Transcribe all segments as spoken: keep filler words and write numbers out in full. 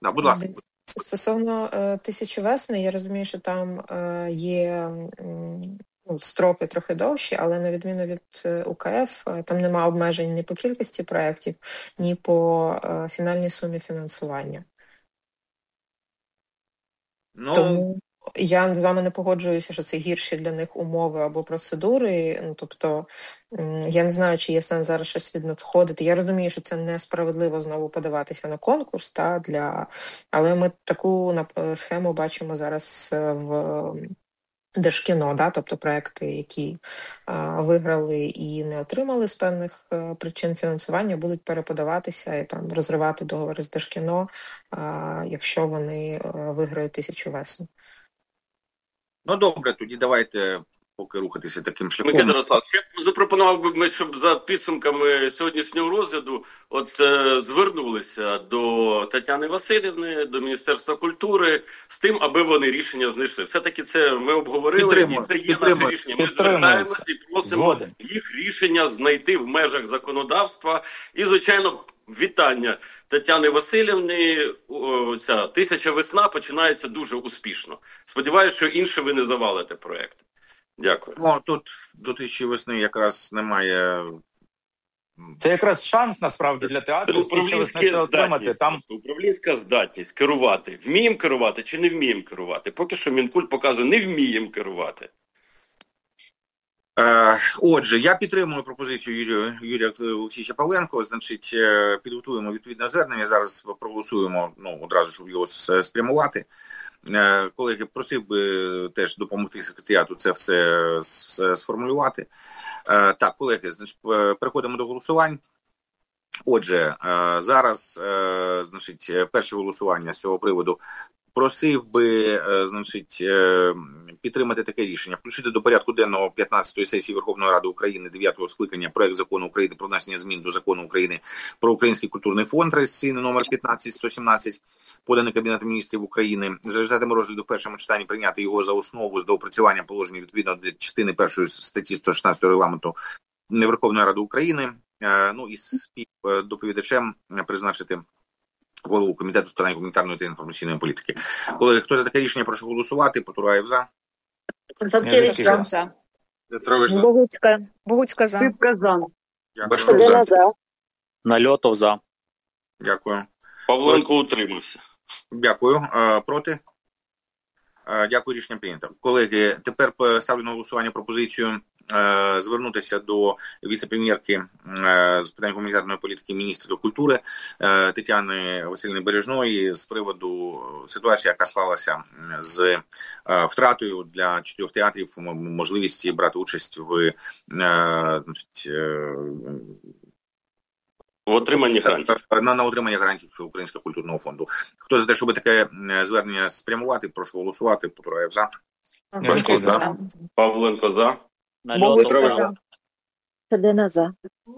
Да, будь ласка. Стосовно е, тисячі весни, я розумію, що там е, є м, ну, строки трохи довші, але на відміну від е, УКФ, е, там немає обмежень ні по кількості проєктів, ні по е, фінальній сумі фінансування. Ну, Тому я з вами не погоджуюся, що це гірші для них умови або процедури. Ну, тобто, м, я не знаю, чи є сенс зараз щось віднадходити. Я розумію, що це несправедливо знову подаватися на конкурс, та, для... але ми таку нап- схему бачимо зараз е, в Держкіно, да, тобто проекти, які а, виграли і не отримали з певних а, причин фінансування, будуть переподаватися і там розривати договори з Держкіно, а, якщо вони а, виграють тисячу весен. ну добре, тоді давайте поки рухатися таким шляхом. Микита Ярославович, я запропонував би ми, щоб за підсумками сьогоднішнього розгляду от е, звернулися до Тетяни Василівни, до Міністерства культури з тим, аби вони рішення знайшли. Все-таки це ми обговорили, і це є наше рішення. Ми звертаємося і просимо Згоден. їх рішення знайти в межах законодавства. І, звичайно, вітання Тетяни Василівни. О, ця тисяча весна починається дуже успішно. Сподіваюся, що інше ви не завалите проєкт. Дякую. Ну, тут до тисячі весни якраз немає. Це якраз шанс, насправді, для театру це отримати. Там управлінська здатність керувати. Вміємо керувати чи не вміємо керувати? Поки що Мінкульт показує, не вміємо керувати. Е, отже, я підтримую пропозицію Юрія, Юрія Олексійовича Павленко. Значить, підготуємо відповідне звернення. Зараз проголосуємо, ну, одразу, щоб його спрямувати. Колеги, просив би теж допомогти секретаріату це все, все сформулювати. Так, колеги, значить, переходимо до голосувань. Отже, зараз, значить, перше голосування з цього приводу. Просив би, значить, підтримати таке рішення. Включити до порядку денного п'ятнадцятої сесії Верховної Ради України дев'ятого скликання проект закону України про внесення змін до закону України про Український культурний фонд, реєстраційний номер п'ятнадцять сто сімнадцять, поданий Кабінетом Міністрів України. За результатами розгляду в першому читанні прийняти його за основу з доопрацювання положень відповідно до частини першої статті сто шістнадцять регламенту Верховної Ради України. Ну і співдоповідачем призначити голову Комітету з питань гуманітарної та інформаційної політики. Колеги, хто за таке рішення, прошу голосувати. Потураєв за. Константинівич за. Петрович за. Богуцька. Богуцька за. Сипка за. Башков за. Нальотов за. Дякую. Павленко утримався. Дякую. Проти? Дякую, рішення прийнято. Колеги, тепер ставлю на голосування пропозицію звернутися до віце-прем'єрки з питань гуманітарної політики міністра культури Тетяни Василівни Бережної з приводу ситуації, яка склалася з втратою для чотирьох театрів можливості брати участь в, значить, в отриманні грантів. На, на отримання грантів Українського культурного фонду. Хто за те, щоб таке звернення спрямувати, прошу голосувати. Потураєв за. Башко за. Павленко за. Богуцька за. Федина за.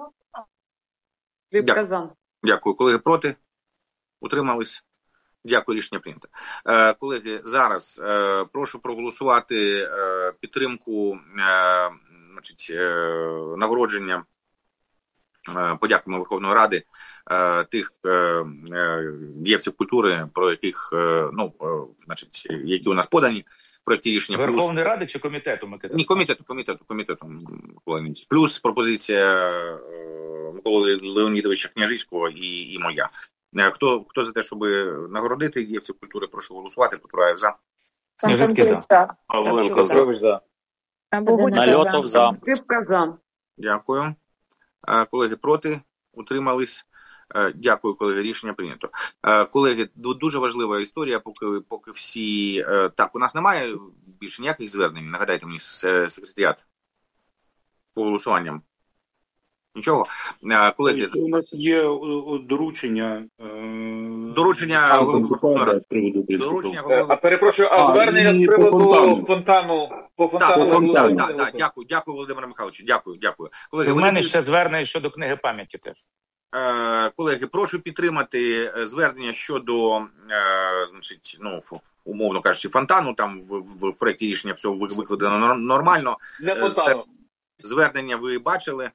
Сипка за. Дякую. Колеги, проти? Утримались? Дякую, рішення прийнято. Е, колеги, зараз е, прошу проголосувати е, підтримку е, значить, е, нагородження е, подяками Верховної Ради е, тих е, діячів культури, про яких, е, ну, е, значить, які у нас подані. Проекті рішення Верховної плюс... Ради чи комітету, Микита? Ні, комітету, комітету, комітету. Плюс пропозиція Миколи Леонідовича Княжицького і, і моя. Хто, хто за те, щоб нагородити діячів культури, прошу голосувати. Потураєв за. Княжицький за. Павленко за. Нальотов за. Сипка за. Дякую. Колеги, проти? Утримались? Дякую, колеги. Рішення прийнято. Колеги, дуже важлива історія, поки, поки всі... Так, у нас немає більше ніяких звернень? Нагадайте мені, секретаріат по голосуванням. Нічого? Колеги... У нас є доручення... Доручення... Доручення... А перепрошую, а звернення з приводу фонтану... По фонтану... Так, по фонтану, так, так, дякую, дякую, Володимире Михайловичу, дякую, дякую. Колеги, у мене ще звернення щодо книги пам'яті теж. Колеги, прошу підтримати звернення щодо, значить, ну, умовно кажучи, фонтану, там в, в, в проєкті рішення все викладено нормально. Не фонтану. Звернення ви бачили.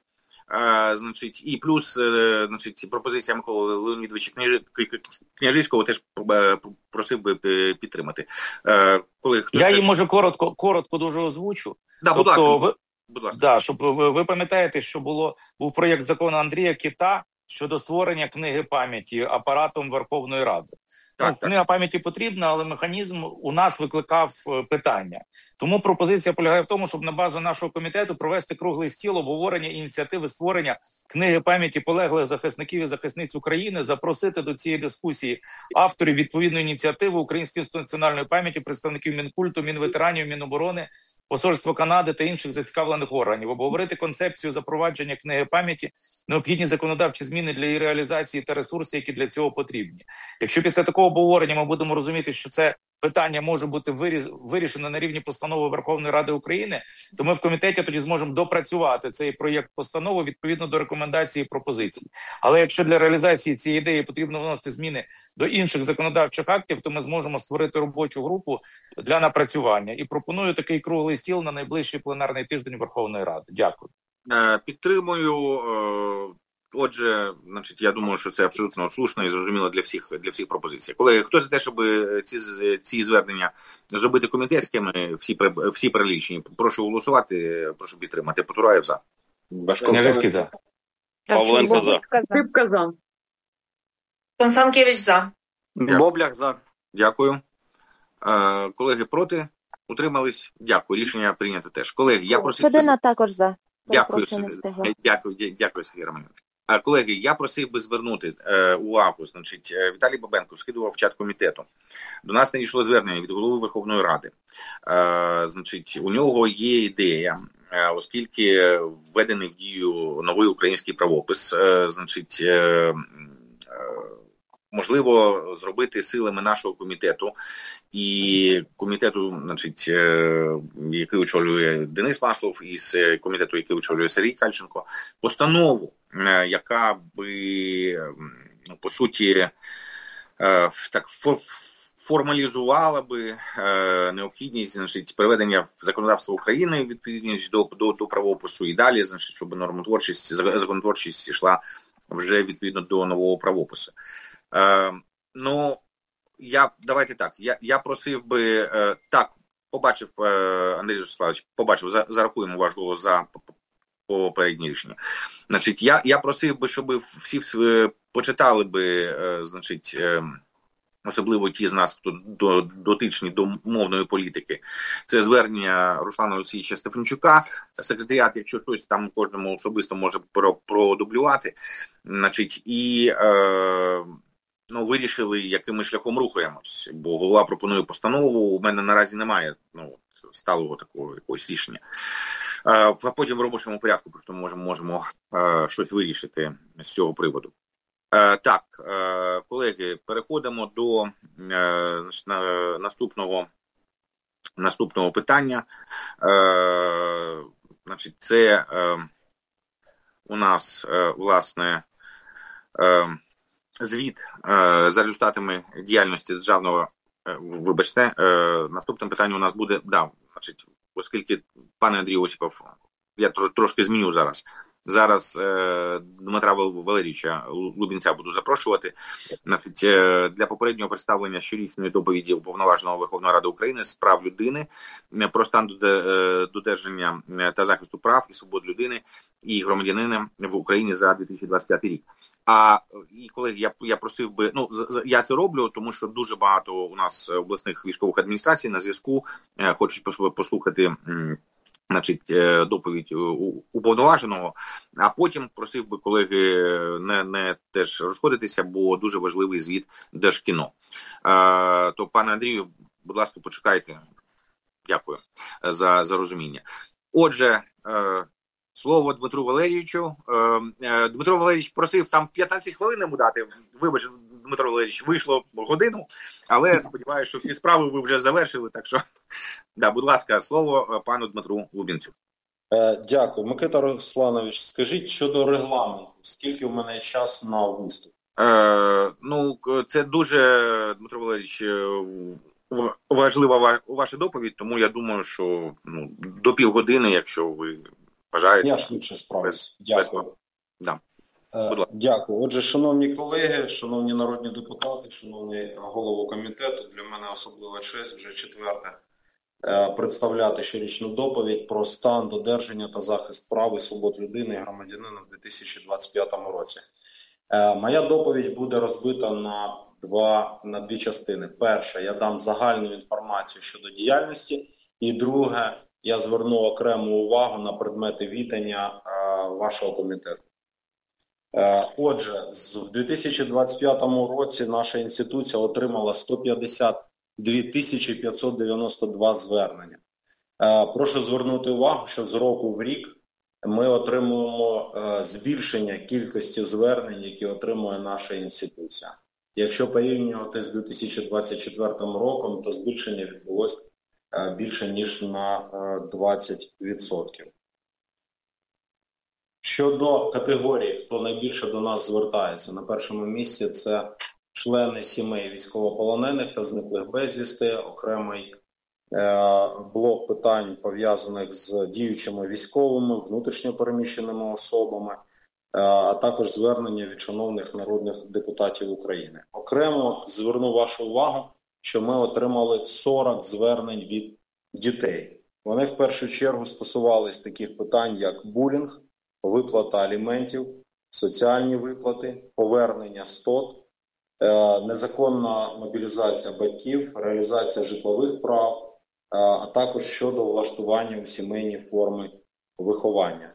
А, значить, і плюс, значить, пропозиція Миколи Леонідовича Княжицького теж просив би підтримати. Коли хтось Я теж... її, може, коротко, коротко дуже озвучу. Да, тобто, будь ласка. Ви... Будь ласка. Да, щоб ви, ви пам'ятаєте, що було був проєкт закону Андрія Кіта щодо створення книги пам'яті апаратом Верховної Ради. Так, ну, книга пам'яті потрібна, але механізм у нас викликав питання. Тому пропозиція полягає в тому, щоб на базу нашого комітету провести круглий стіл обговорення ініціативи створення книги пам'яті полеглих захисників і захисниць України, запросити до цієї дискусії авторів відповідної ініціативи Українського інституту національної пам'яті, представників Мінкульту, Мінветеранів, Міноборони, Посольство Канади та інших зацікавлених органів, обговорити концепцію запровадження книги пам'яті, необхідні законодавчі зміни для її реалізації та ресурси, які для цього потрібні. Якщо після такого обговорення ми будемо розуміти, що це питання може бути вирішено на рівні постанови Верховної Ради України, то ми в комітеті тоді зможемо допрацювати цей проєкт постанови відповідно до рекомендацій і пропозицій. Але якщо для реалізації цієї ідеї потрібно вносити зміни до інших законодавчих актів, то ми зможемо створити робочу групу для напрацювання. І пропоную такий круглий стіл на найближчий пленарний тиждень Верховної Ради. Дякую. Підтримую. Отже, значить, я думаю, що це абсолютно слушно і зрозуміло для всіх, для всіх пропозицій. Колеги, хто за те, щоб ці, ці звернення зробити комітетськими, всі, всі перелічені, прошу голосувати, прошу підтримати. Потураєв за. Княжицький за. Павленко за. Скрипка за. Констанкевич за. Боблях за. Дякую. Е, колеги, проти? Утримались? Дякую. Рішення прийнято теж. Колеги, я просив... Федина також за. Дякую, дякую, дякую, Сергій Романович. Колеги, я просив би звернути е, увагу, значить, Віталій Бабенко скидував в чат комітету. До нас надійшло звернення від голови Верховної Ради. Е, значить, у нього є ідея, е, оскільки введений в дію новий український правопис, е, значить, е, е, можливо зробити силами нашого комітету і комітету, значить, який очолює Денис Маслов, і з комітету, який очолює Сергій Кальченко, постанову, яка би, по суті, так формалізувала би необхідність, значить, приведення в законодавство України відповідність до, до, до правопису і далі, значить, щоб нормотворчість, законотворчість йшла вже відповідно до нового правопису. Е, ну, я, давайте так, я, я просив би, е, так, побачив, е, Андрій Ростиславович, побачив, за, зарахуємо ваш голос за попереднє рішення. Значить, я, я просив би, щоб всі е, почитали би, е, значить, е, особливо ті з нас, хто до, дотичні до мовної політики. Це звернення Руслана Олексійовича Стефанчука, секретаріат, якщо щось там кожному особисто може продублювати, значить, і е, ну, вирішили, яким ми шляхом рухаємось, бо голова пропонує постанову, у мене наразі немає ну, сталого такого якогось рішення. А потім в робочому порядку просто можемо, можемо е, щось вирішити з цього приводу. Е, так, е, колеги, переходимо до е, наступного, наступного питання. Е, значить, це е, у нас, е, власне, е, звіт е, за результатами діяльності державного, е, вибачте, е, наступне питання у нас буде, да, значить, оскільки, пане Андрій Осіпов, я трош, трошки зміню зараз. Зараз е, Дмитра Валерійовича Лубінця буду запрошувати. Значить, е, для попереднього представлення щорічної доповіді Уповноваженого Верховної Ради України з прав людини про стан додержання та захисту прав і свобод людини і громадянина в Україні за дві тисячі двадцять п'ятий рік. А, і, колеги, я, я просив би, ну, я це роблю, тому що дуже багато у нас обласних військових адміністрацій на зв'язку, е, хочуть послухати значить, доповідь уповноваженого, а потім просив би, колеги, не, не теж розходитися, бо дуже важливий звіт Держкіно. Е, то, пане Андрію, будь ласка, почекайте. Дякую за, за розуміння. Отже, е, слово Дмитру Валерійовичу. Е, е, Дмитро Валерійович просив там п'ятнадцять хвилин йому дати. Вибач, Дмитро Валерійович, вийшло годину, але сподіваюся, що всі справи ви вже завершили, так що, да, будь ласка, слово пану Дмитру Лубінцю. Дякую. Микита Русланович, скажіть щодо регламенту, скільки в мене час на виступ? Е, ну, це дуже, Дмитро Валерійович, важлива ваша доповідь, тому я думаю, що ну, до півгодини, якщо ви Бажаєте? Я швидше справлюсь. Дякую. Без... Да. Е, дякую. Отже, шановні колеги, шановні народні депутати, шановний голову комітету, для мене особлива честь вже четверте е, представляти щорічну доповідь про стан, додержання та захист прав і свобод людини і громадянина в дві тисячі двадцять п'ятому році. Е, моя доповідь буде розбита на, два, на дві частини. Перша, я дам загальну інформацію щодо діяльності, і друге, я зверну окрему увагу на предмети відання е, вашого комітету. Отже, в дві тисячі двадцять п'ятому році наша інституція отримала сто п'ятдесят дві тисячі п'ятсот дев'яносто два звернення. Прошу звернути увагу, що з року в рік ми отримуємо збільшення кількості звернень, які отримує наша інституція. Якщо порівнювати з дві тисячі двадцять четвертим роком, то збільшення відбулося більше ніж на двадцять відсотків. Щодо категорій, хто найбільше до нас звертається, на першому місці це члени сімей військовополонених та зниклих безвісти, окремий е, блок питань, пов'язаних з діючими військовими, внутрішньо переміщеними особами, е, а також звернення від шановних народних депутатів України. Окремо зверну вашу увагу, що ми отримали сорок звернень від дітей. Вони в першу чергу стосувались таких питань, як булінг, виплата аліментів, соціальні виплати, повернення стот, незаконна мобілізація батьків, реалізація житлових прав, а також щодо влаштування у сімейні форми виховання.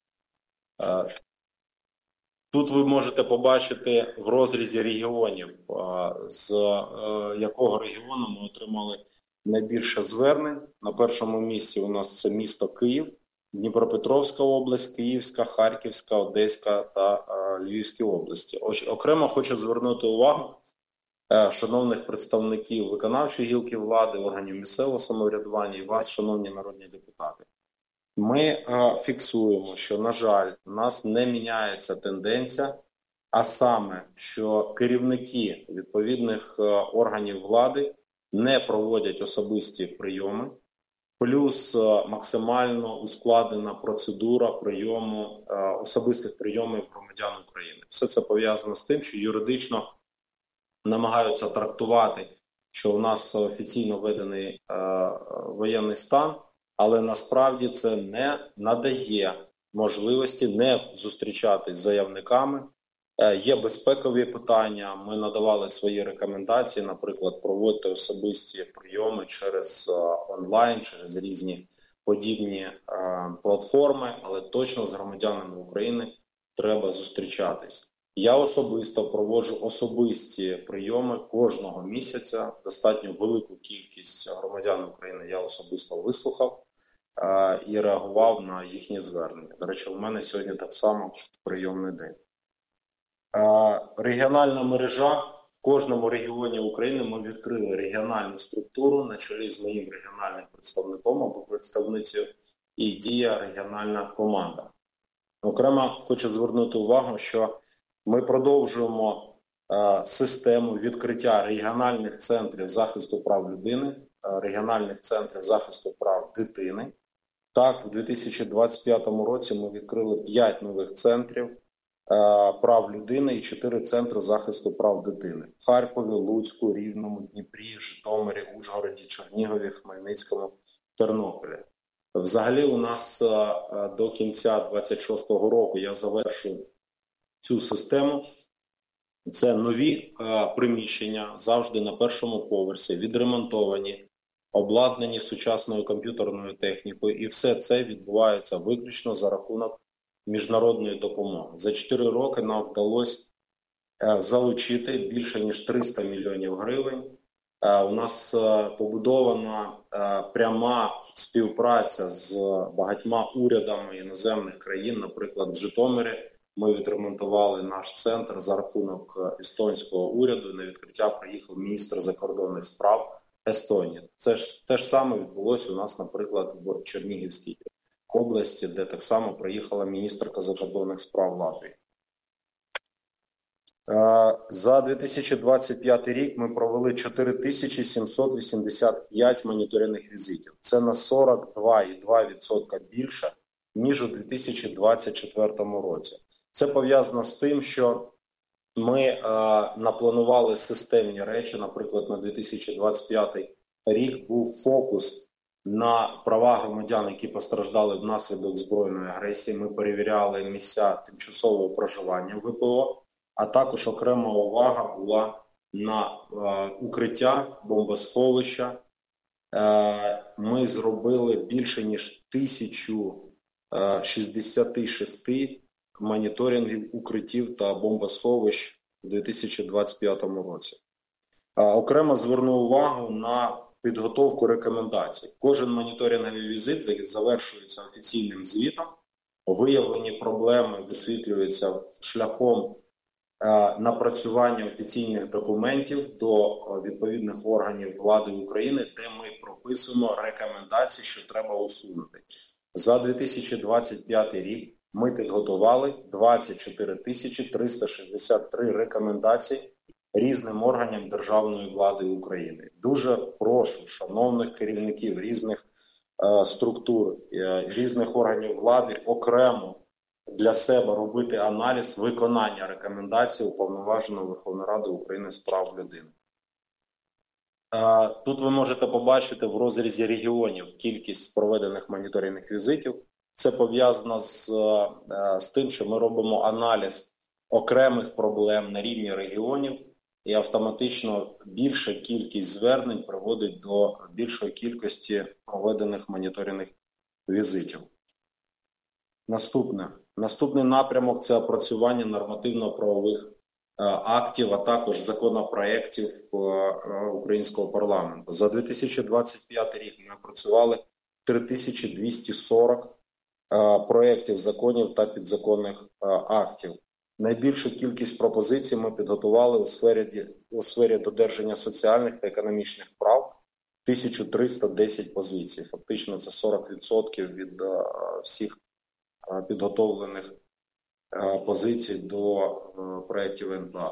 Тут ви можете побачити в розрізі регіонів, з якого регіону ми отримали найбільше звернень. На першому місці у нас це місто Київ, Дніпропетровська область, Київська, Харківська, Одеська та е, Львівські області. Окремо хочу звернути увагу е, шановних представників виконавчої гілки влади, органів місцевого самоврядування і вас, шановні народні депутати. Ми е, фіксуємо, що, на жаль, у нас не міняється тенденція, а саме, що керівники відповідних е, органів влади не проводять особисті прийоми, плюс максимально ускладнена процедура прийому, особистих прийомів громадян України. Все це пов'язано з тим, що юридично намагаються трактувати, що у нас офіційно введений е, воєнний стан, але насправді це не надає можливості не зустрічатись з заявниками. Е, є безпекові питання, ми надавали свої рекомендації, наприклад, проводити особисті прийоми через е, онлайн, через різні подібні е, платформи, але точно з громадянами України треба зустрічатись. Я особисто проводжу особисті прийоми кожного місяця. Достатньо велику кількість громадян України я особисто вислухав е, і реагував на їхні звернення. До речі, у мене сьогодні так само прийомний день. Е, регіональна мережа. В кожному регіоні України ми відкрили регіональну структуру на чолі з моїм регіональним представником або представницею і діє регіональна команда. Окремо хочу звернути увагу, що ми продовжуємо е, систему відкриття регіональних центрів захисту прав людини, е, регіональних центрів захисту прав дитини. Так, в дві тисячі двадцять п'ятому році ми відкрили п'ять нових центрів е, прав людини і чотири центри захисту прав дитини. В Харкові, Луцьку, Рівному, Дніпрі, Житомирі, Ужгороді, Чернігові, Хмельницькому, Тернополі. Взагалі у нас е, до кінця двадцять шостого року я завершу цю систему. Це нові е, приміщення, завжди на першому поверсі, відремонтовані, обладнані сучасною комп'ютерною технікою. І все це відбувається виключно за рахунок міжнародної допомоги. За чотири роки нам вдалося е, залучити більше ніж триста мільйонів гривень. Е, у нас е, побудована е, пряма співпраця з багатьма урядами іноземних країн, наприклад, в Житомирі. Ми відремонтували наш центр за рахунок естонського уряду. На відкриття приїхав міністр закордонних справ Естонії. Це ж те ж саме відбулося у нас, наприклад, в Чернігівській області, де так само приїхала міністерка закордонних справ Латвії. За дві тисячі двадцять п'ятий рік ми провели чотири тисячі сімсот вісімдесят п'ять моніторинних візитів. Це на сорок два цілих два відсотка більше, ніж у дві тисячі двадцять четвертому році. Це пов'язано з тим, що ми е, напланували системні речі. Наприклад, на дві тисячі двадцять п'ятий рік був фокус на права громадян, які постраждали внаслідок збройної агресії. Ми перевіряли місця тимчасового проживання в ВПО, а також окрема увага була на е, укриття, бомбосховища. Е, ми зробили більше ніж тисячу шістдесят шість моніторингів укриттів та бомбосховищ у дві тисячі двадцять п'ятому році. Е, окремо зверну увагу на підготовку рекомендацій. Кожен моніторинговий візит завершується офіційним звітом. Виявлені проблеми висвітлюються шляхом е, напрацювання офіційних документів до відповідних органів влади України, де ми прописуємо рекомендації, що треба усунути. За дві тисячі двадцять п'ятий рік ми підготували двадцять чотири тисячі триста шістдесят три рекомендації різним органам державної влади України. Дуже прошу шановних керівників різних е, структур, е, різних органів влади окремо для себе робити аналіз виконання рекомендацій Уповноваженого Верховної Ради України з прав людини. Е, тут ви можете побачити в розрізі регіонів кількість проведених моніторингових візитів. Це пов'язано з, е, з тим, що ми робимо аналіз окремих проблем на рівні регіонів, і автоматично більша кількість звернень приводить до більшої кількості проведених моніторингових візитів. Наступне. Наступний напрямок – це опрацювання нормативно-правових е, актів, а також законопроєктів е, українського парламенту. За дві тисячі двадцять п'ятий рік ми опрацювали три тисячі двісті сорок е, проєктів законів та підзаконних е, актів. Найбільшу кількість пропозицій ми підготували у сфері, у сфері додержання соціальних та економічних прав – тисяча триста десять позицій. Фактично це сорок відсотків від uh, всіх uh, підготовлених uh, позицій до uh, проєктів ен пе а.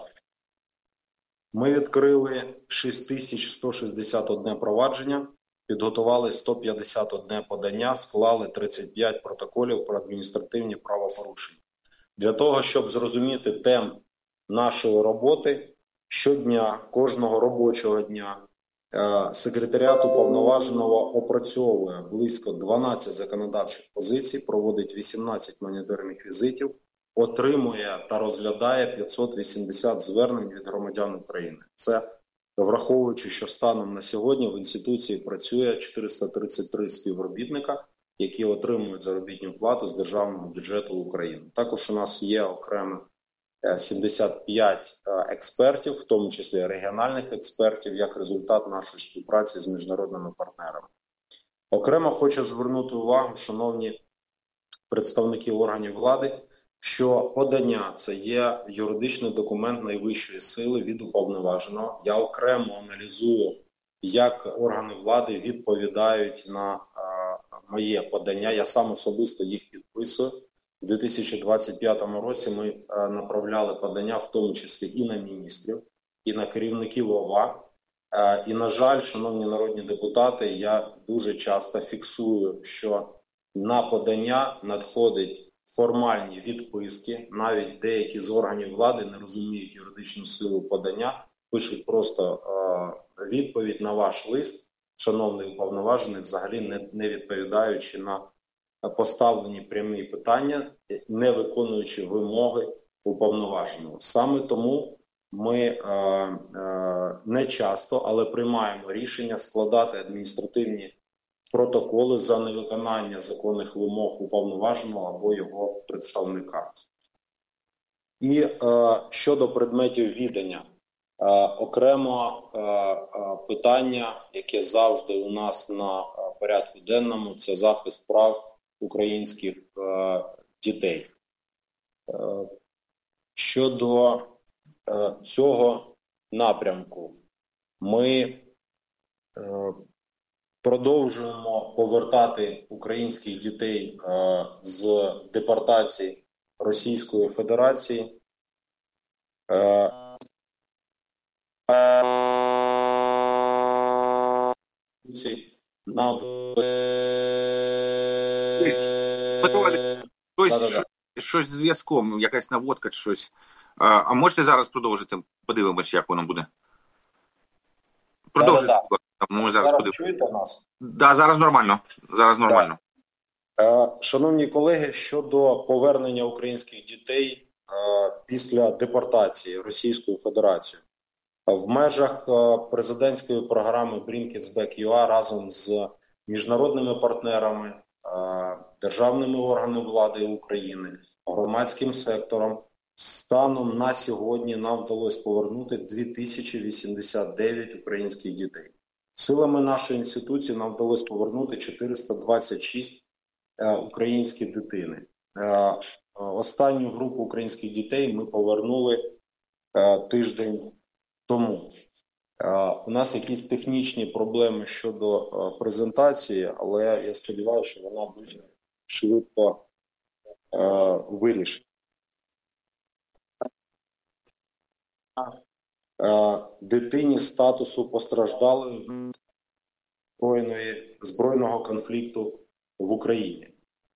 Ми відкрили шість тисяч сто шістдесят одне провадження, підготували сто п'ятдесят одне подання, склали тридцять п'ять протоколів про адміністративні правопорушення. Для того, щоб зрозуміти темп нашої роботи, щодня, кожного робочого дня, секретаріат уповноваженого опрацьовує близько дванадцять законодавчих позицій, проводить вісімнадцять моніторингових візитів, отримує та розглядає п'ятсот вісімдесят звернень від громадян України. Це враховуючи, що станом на сьогодні в інституції працює чотириста тридцять три співробітника, які отримують заробітну плату з державного бюджету України. Також у нас є окремо сімдесят п'ять експертів, в тому числі регіональних експертів, як результат нашої співпраці з міжнародними партнерами. Окремо хочу звернути увагу, шановні представники органів влади, що подання – це є юридичний документ найвищої сили від уповноваженого. Я окремо аналізую, як органи влади відповідають на моє подання, я сам особисто їх підписую. У дві тисячі двадцять п'ятому році ми е, направляли подання, в тому числі і на міністрів, і на керівників ОВА. Е, і, на жаль, шановні народні депутати, я дуже часто фіксую, що на подання надходять формальні відписки, навіть деякі з органів влади не розуміють юридичну силу подання, пишуть просто е, відповідь на ваш лист, шановний уповноважений, взагалі не, не відповідаючи на поставлені прямі питання, не виконуючи вимоги уповноваженого. Саме тому ми е, е, не часто, але приймаємо рішення складати адміністративні протоколи за невиконання законних вимог уповноваженого або його представника. І е, щодо предметів відання. Е, окремо е, е, питання, яке завжди у нас на е, порядку денному, це захист прав українських е, дітей. Е, щодо е, цього напрямку, ми е, продовжуємо повертати українських дітей е, з депортації Російської Федерації. Е, на Щось, щось, щось з зв'язком, якась наводка чи щось. А, а можете зараз продовжити? Подивимось, як воно буде. Продовжуйте. Да, да, да. Ми зараз зараз чуєте нас? Да, зараз нормально. Зараз нормально. Да. Шановні колеги, щодо повернення українських дітей після депортації Російською Федерацією. В межах президентської програми Bring Kids Back ю а разом з міжнародними партнерами, державними органами влади України, громадським сектором, станом на сьогодні нам вдалося повернути дві тисячі вісімдесят дев'ять українських дітей. Силами нашої інституції нам вдалося повернути чотириста двадцять шість українські дитини. Останню групу українських дітей ми повернули тиждень тому. У нас якісь технічні проблеми щодо презентації, але я сподіваюся, що вона дуже швидко вирішена. Дитині статусу постраждалої збройної, збройного конфлікту в Україні.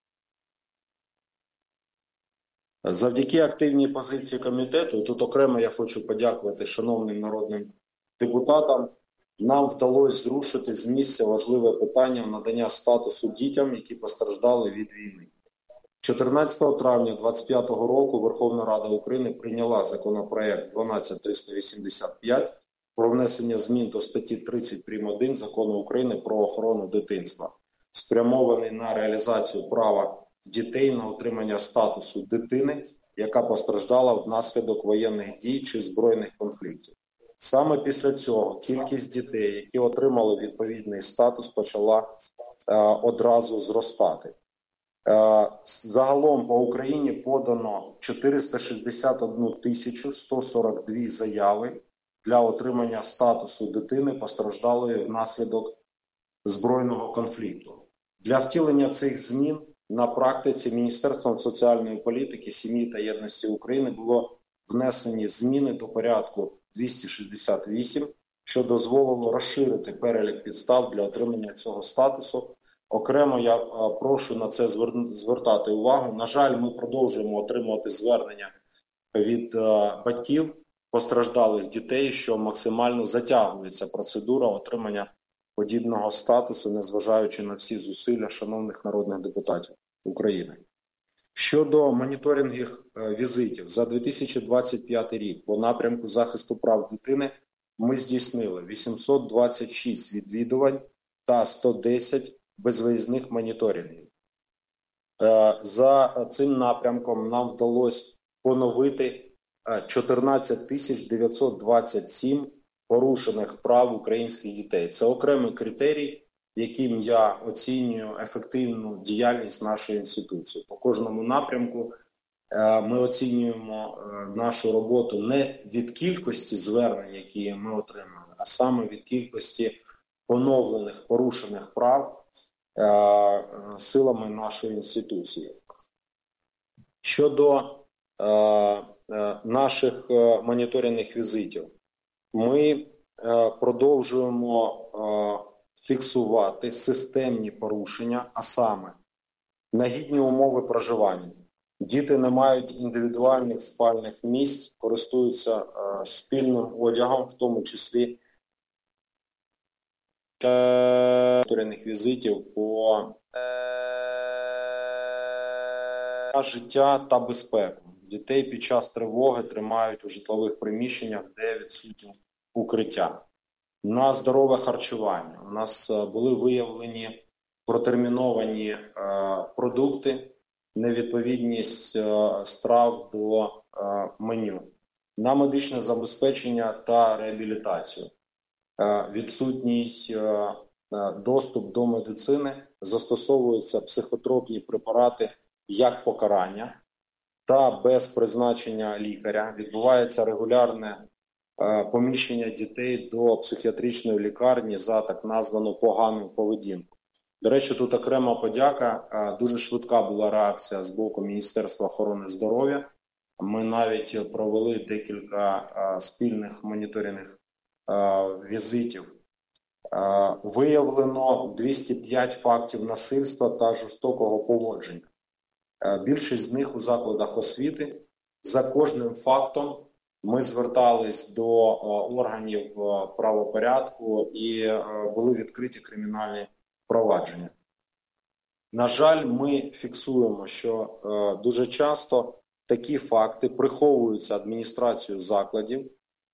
Завдяки активній позиції комітету, тут окремо я хочу подякувати шановним народним депутатам, нам вдалося зрушити з місця важливе питання надання статусу дітям, які постраждали від війни. чотирнадцятого травня двадцять п'ятого року Верховна Рада України прийняла законопроект дванадцять триста вісімдесят п'ять про внесення змін до статті тридцять прим. один Закону України про охорону дитинства, спрямований на реалізацію права дітей на отримання статусу дитини, яка постраждала внаслідок воєнних дій чи збройних конфліктів. Саме після цього кількість дітей, які отримали відповідний статус, почала е, одразу зростати. Е, загалом по Україні подано чотириста шістдесят одну тисячу сто сорок дві заяви для отримання статусу дитини, постраждалої внаслідок збройного конфлікту. Для втілення цих змін на практиці Міністерством соціальної політики, сім'ї та єдності України було внесені зміни до порядку двісті шістдесят вісім, що дозволило розширити перелік підстав для отримання цього статусу. Окремо я прошу на це звертати увагу. На жаль, ми продовжуємо отримувати звернення від батьків постраждалих дітей, що максимально затягується процедура отримання подібного статусу, незважаючи на всі зусилля шановних народних депутатів України. Щодо моніторингових візитів, за дві тисячі двадцять п'ятий рік по напрямку захисту прав дитини ми здійснили вісімсот двадцять шість відвідувань та сто десять безвиїзних моніторингів. За цим напрямком нам вдалося поновити чотирнадцять тисяч дев'ятсот двадцять сім порушених прав українських дітей. Це окремий критерій, яким я оцінюю ефективну діяльність нашої інституції. По кожному напрямку ми оцінюємо нашу роботу не від кількості звернень, які ми отримали, а саме від кількості поновлених, порушених прав силами нашої інституції. Щодо наших моніторингових візитів, ми продовжуємо фіксувати системні порушення, а саме негідні умови проживання. Діти не мають індивідуальних спальних місць, користуються е, спільним одягом, в тому числі моніторингових візитів по е, життя та безпеку. Дітей під час тривоги тримають у житлових приміщеннях, де відсутні укриття. На здорове харчування. У нас були виявлені протерміновані е, продукти, невідповідність е, страв до е, меню. На медичне забезпечення та реабілітацію. Е, відсутній е, доступ до медицини, застосовуються психотропні препарати як покарання та без призначення лікаря. Відбувається регулярне поміщення дітей до психіатричної лікарні за так названу погану поведінку. До речі, тут окрема подяка. Дуже швидка була реакція з боку Міністерства охорони здоров'я. Ми навіть провели декілька спільних моніторингових візитів. Виявлено двісті п'ять фактів насильства та жорстокого поводження. Більшість з них у закладах освіти. За кожним фактом ми звертались до органів правопорядку і були відкриті кримінальні провадження. На жаль, ми фіксуємо, що дуже часто такі факти приховуються адміністрацією закладів,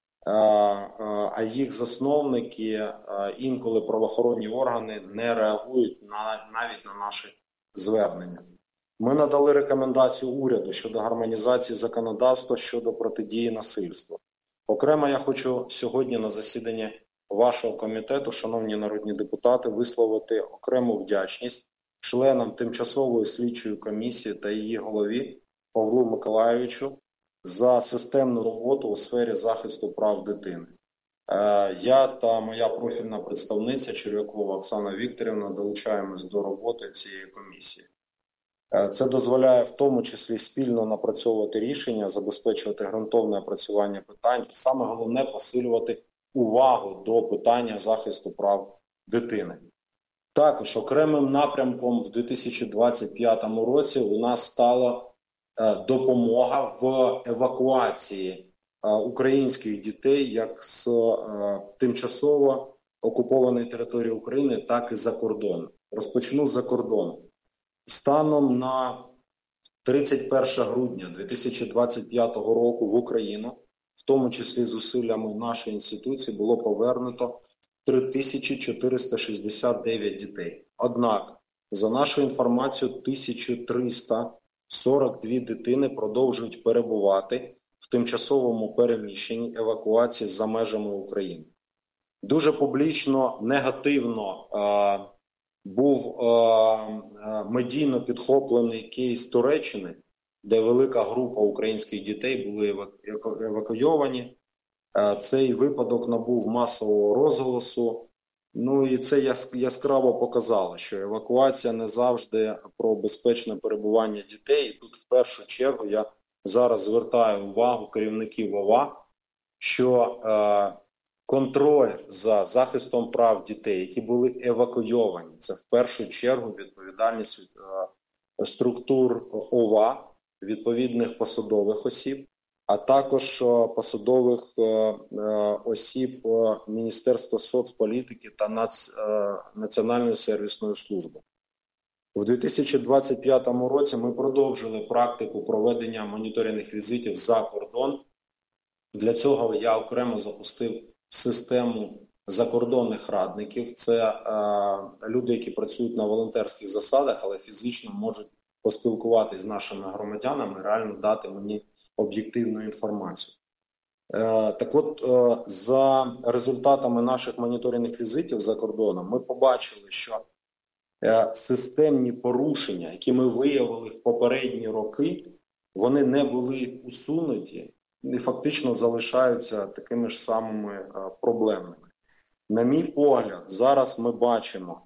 а їх засновники, інколи правоохоронні органи, не реагують на, навіть на наші звернення. Ми надали рекомендацію уряду щодо гармонізації законодавства щодо протидії насильству. Окремо я хочу сьогодні на засіданні вашого комітету, шановні народні депутати, висловити окрему вдячність членам Тимчасової слідчої комісії та її голові Павлу Миколайовичу за системну роботу у сфері захисту прав дитини. Я та моя профільна представниця Черв'якова Оксана Вікторівна долучаємось до роботи цієї комісії. Це дозволяє в тому числі спільно напрацьовувати рішення, забезпечувати ґрунтовне опрацювання питань і саме головне посилювати увагу до питання захисту прав дитини. Також окремим напрямком в дві тисячі двадцять п'ятому році у нас стала допомога в евакуації українських дітей як з тимчасово окупованої території України, так і за кордон. Розпочну за кордону. Станом на тридцять перше грудня дві тисячі двадцять п'ятого року в Україну, в тому числі зусиллями нашої інституції, було повернуто три тисячі чотириста шістдесят дев'ять дітей. Однак, за нашою інформацією, тисяча триста сорок дві дитини продовжують перебувати в тимчасовому переміщенні евакуації за межами України. Дуже публічно, негативно е, був е, медійно підхоплений кейс Туреччини, де велика група українських дітей були еваку... евакуйовані. Е, цей випадок набув масового розголосу. Ну і це яскраво показало, що евакуація не завжди про безпечне перебування дітей. І тут в першу чергу я зараз звертаю увагу керівників ОВА, що е, контроль за захистом прав дітей, які були евакуйовані, це в першу чергу відповідальність е, структур ОВА, відповідних посадових осіб, а також е, посадових е, е, осіб е, Міністерства соцполітики та Нац, е, Національної сервісної служби. У дві тисячі двадцять п'ятому році ми продовжили практику проведення моніторингових візитів за кордон. Для цього я окремо запустив систему закордонних радників. Це е, люди, які працюють на волонтерських засадах, але фізично можуть поспілкуватися з нашими громадянами і реально дати мені об'єктивну інформацію. Е, так от, е, за результатами наших моніторингових візитів за кордоном ми побачили, що е, системні порушення, які ми виявили в попередні роки, вони не були усунуті і фактично залишаються такими ж самими е, проблемними. На мій погляд, зараз ми бачимо,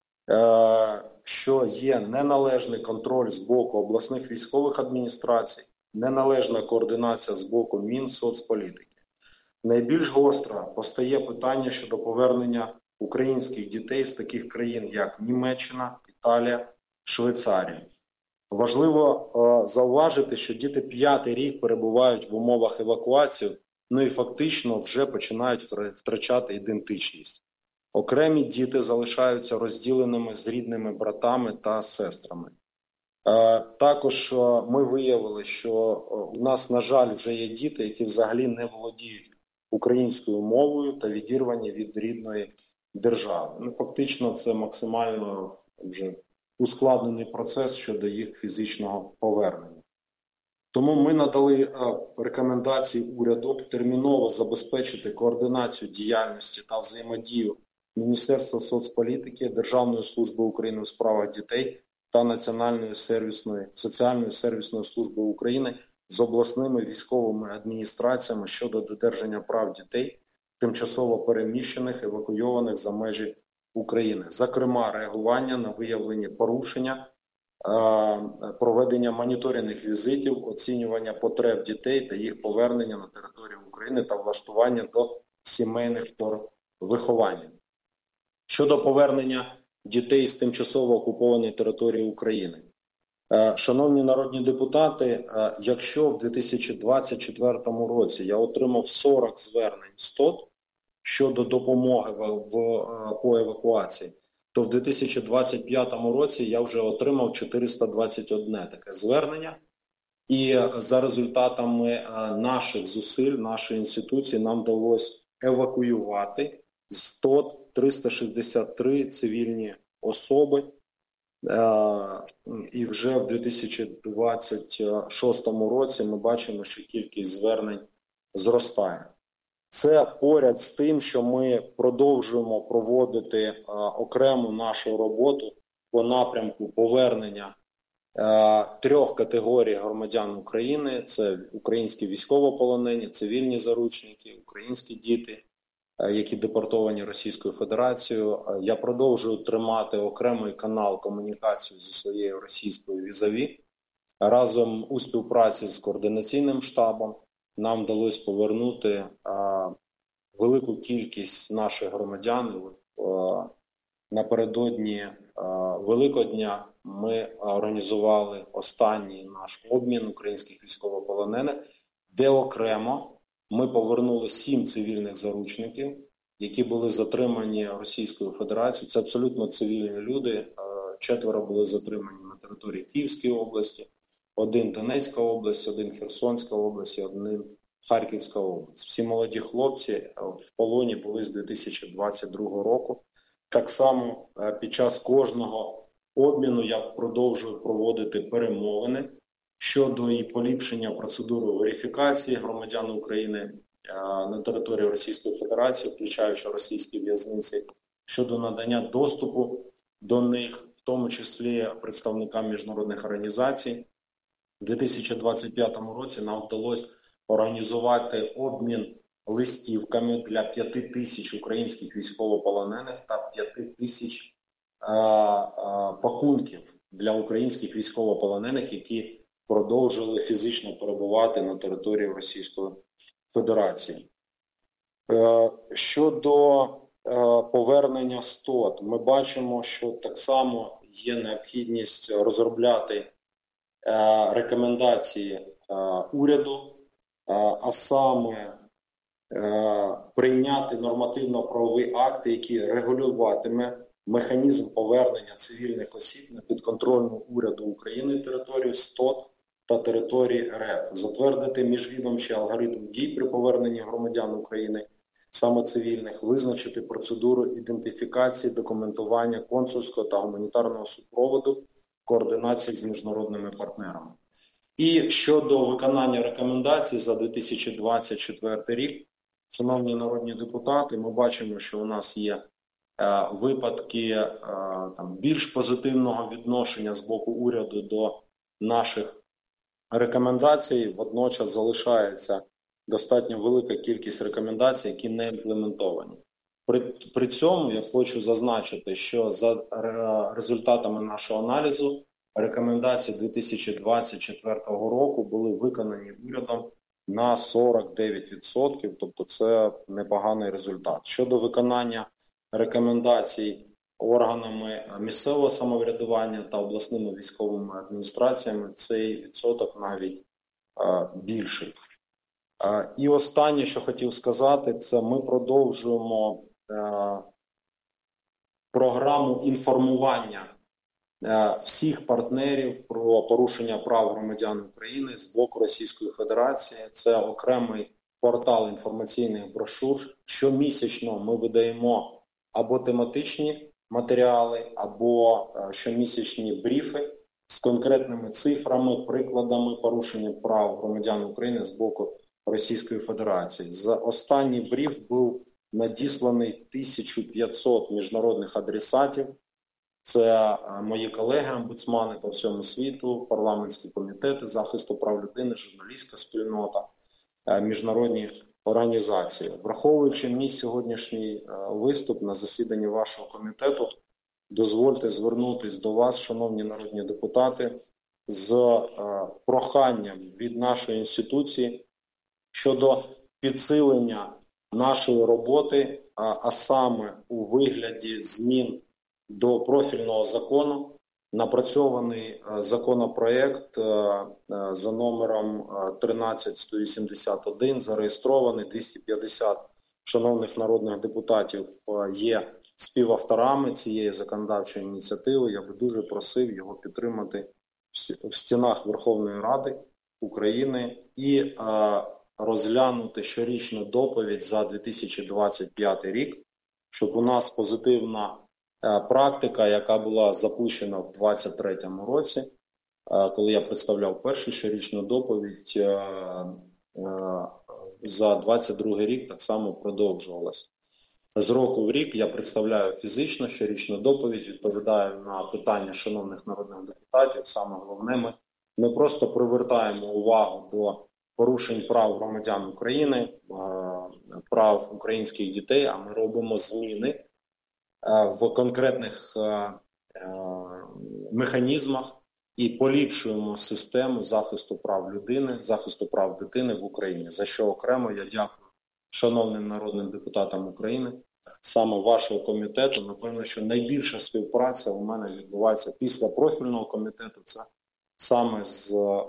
е, що є неналежний контроль з боку обласних військових адміністрацій, неналежна координація з боку Мінсоцполітики. Найбільш гостро постає питання щодо повернення українських дітей з таких країн, як Німеччина, Італія, Швейцарія. Важливо е, зауважити, що діти п'ятий рік перебувають в умовах евакуації, ну і фактично вже починають втрачати ідентичність. Окремі діти залишаються розділеними з рідними братами та сестрами. Е, також е, ми виявили, що у нас, на жаль, вже є діти, які взагалі не володіють українською мовою та відірвані від рідної держави. Ну, фактично це максимально вже ускладнений процес щодо їх фізичного повернення. Тому ми надали е, рекомендації уряду терміново забезпечити координацію діяльності та взаємодію Міністерства соцполітики, Державної служби України у справах дітей та Національної сервісної, соціальної сервісної служби України з обласними військовими адміністраціями щодо додержання прав дітей, тимчасово переміщених, евакуйованих за межі України. Зокрема, реагування на виявлені порушення, проведення моніторингових візитів, оцінювання потреб дітей та їх повернення на територію України та влаштування до сімейних форм виховання. Щодо повернення дітей з тимчасово окупованої території України. Шановні народні депутати, якщо в дві тисячі двадцять четвертому році я отримав сорок звернень з ТОТ щодо допомоги в, в, по евакуації, то в дві тисячі двадцять п'ятому році я вже отримав чотириста двадцять одне таке звернення. І за результатами наших зусиль, нашої інституції, нам вдалося евакуювати з ТОТ триста шістдесят три цивільні особи. І вже в дві тисячі двадцять шостому році ми бачимо, що кількість звернень зростає. Це поряд з тим, що ми продовжуємо проводити окрему нашу роботу по напрямку повернення трьох категорій громадян України. Це українські військовополонені, цивільні заручники, українські діти, які депортовані Російською Федерацією. Я продовжую тримати окремий канал комунікації зі своєю російською візаві. Разом у співпраці з координаційним штабом нам вдалося повернути а, велику кількість наших громадян. А, напередодні а, Великодня ми організували останній наш обмін українських військовополонених, де окремо ми повернули сім цивільних заручників, які були затримані Російською Федерацією. Це абсолютно цивільні люди. Четверо були затримані на території Київської області, один Донецька область, один Херсонська область, один Харківська область. Всі молоді хлопці в полоні були з дві тисячі двадцять другого року. Так само під час кожного обміну я продовжую проводити перемовини щодо і поліпшення процедури верифікації громадян України на території Російської Федерації, включаючи російські в'язниці, щодо надання доступу до них, в тому числі представникам міжнародних організацій. У дві тисячі двадцять п'ятому році нам вдалося організувати обмін листівками для п'яти тисяч українських військовополонених та п'яти тисяч пакунків для українських військовополонених, які продовжили фізично перебувати на території Російської Федерації. Щодо повернення з ТОТ, ми бачимо, що так само є необхідність розробляти рекомендації уряду, а саме прийняти нормативно-правові акти, які регулюватиме механізм повернення цивільних осіб на підконтрольну уряду України територію з ТОТ та території РФ, затвердити міжвідомчий алгоритм дій при поверненні громадян України, саме цивільних, визначити процедуру ідентифікації, документування консульського та гуманітарного супроводу, координації з міжнародними партнерами. І щодо виконання рекомендацій за дві тисячі двадцять четвертий рік, шановні народні депутати, ми бачимо, що у нас є е, випадки е, там, більш позитивного відношення з боку уряду до наших рекомендацій. Водночас залишається достатньо велика кількість рекомендацій, які не імплементовані. При, при цьому я хочу зазначити, що за результатами нашого аналізу рекомендації дві тисячі двадцять четвертого року були виконані урядом на сорок дев'ять відсотків, тобто це непоганий результат. Щодо виконання рекомендацій органами місцевого самоврядування та обласними військовими адміністраціями, цей відсоток навіть а, більший. А, і останнє, що хотів сказати, це ми продовжуємо а, програму інформування а, всіх партнерів про порушення прав громадян України з боку Російської Федерації. Це окремий портал інформаційних брошур. Щомісячно ми видаємо або тематичні матеріали, або щомісячні бріфи з конкретними цифрами, прикладами порушення прав громадян України з боку Російської Федерації. За останній бріф був надісланий тисяча п'ятсот міжнародних адресатів. Це мої колеги-омбудсмани по всьому світу, парламентські комітети захисту прав людини, журналістська спільнота, міжнародні організації. Враховуючи мій сьогоднішній виступ на засіданні вашого комітету, дозвольте звернутися до вас, шановні народні депутати, з проханням від нашої інституції щодо підсилення нашої роботи, а саме у вигляді змін до профільного закону напрацьований законопроект за номером тринадцять сто вісімдесят один, зареєстрований, двісті п'ятдесят шановних народних депутатів є співавторами цієї законодавчої ініціативи. Я би дуже просив його підтримати в стінах Верховної Ради України і розглянути щорічну доповідь за дві тисячі двадцять п'ятий рік, щоб у нас позитивна практика, яка була запущена в двадцять третьому році, коли я представляв першу щорічну доповідь, за двадцять другий рік так само продовжувалася. З року в рік я представляю фізично щорічну доповідь, відповідаю на питання шановних народних депутатів. Саме головне, ми не просто привертаємо увагу до порушень прав громадян України, прав українських дітей, а ми робимо зміни в конкретних механізмах і поліпшуємо систему захисту прав людини, захисту прав дитини в Україні, за що окремо я дякую шановним народним депутатам України, саме вашого комітету. Напевно, що найбільша співпраця у мене відбувається після профільного комітету, це саме з,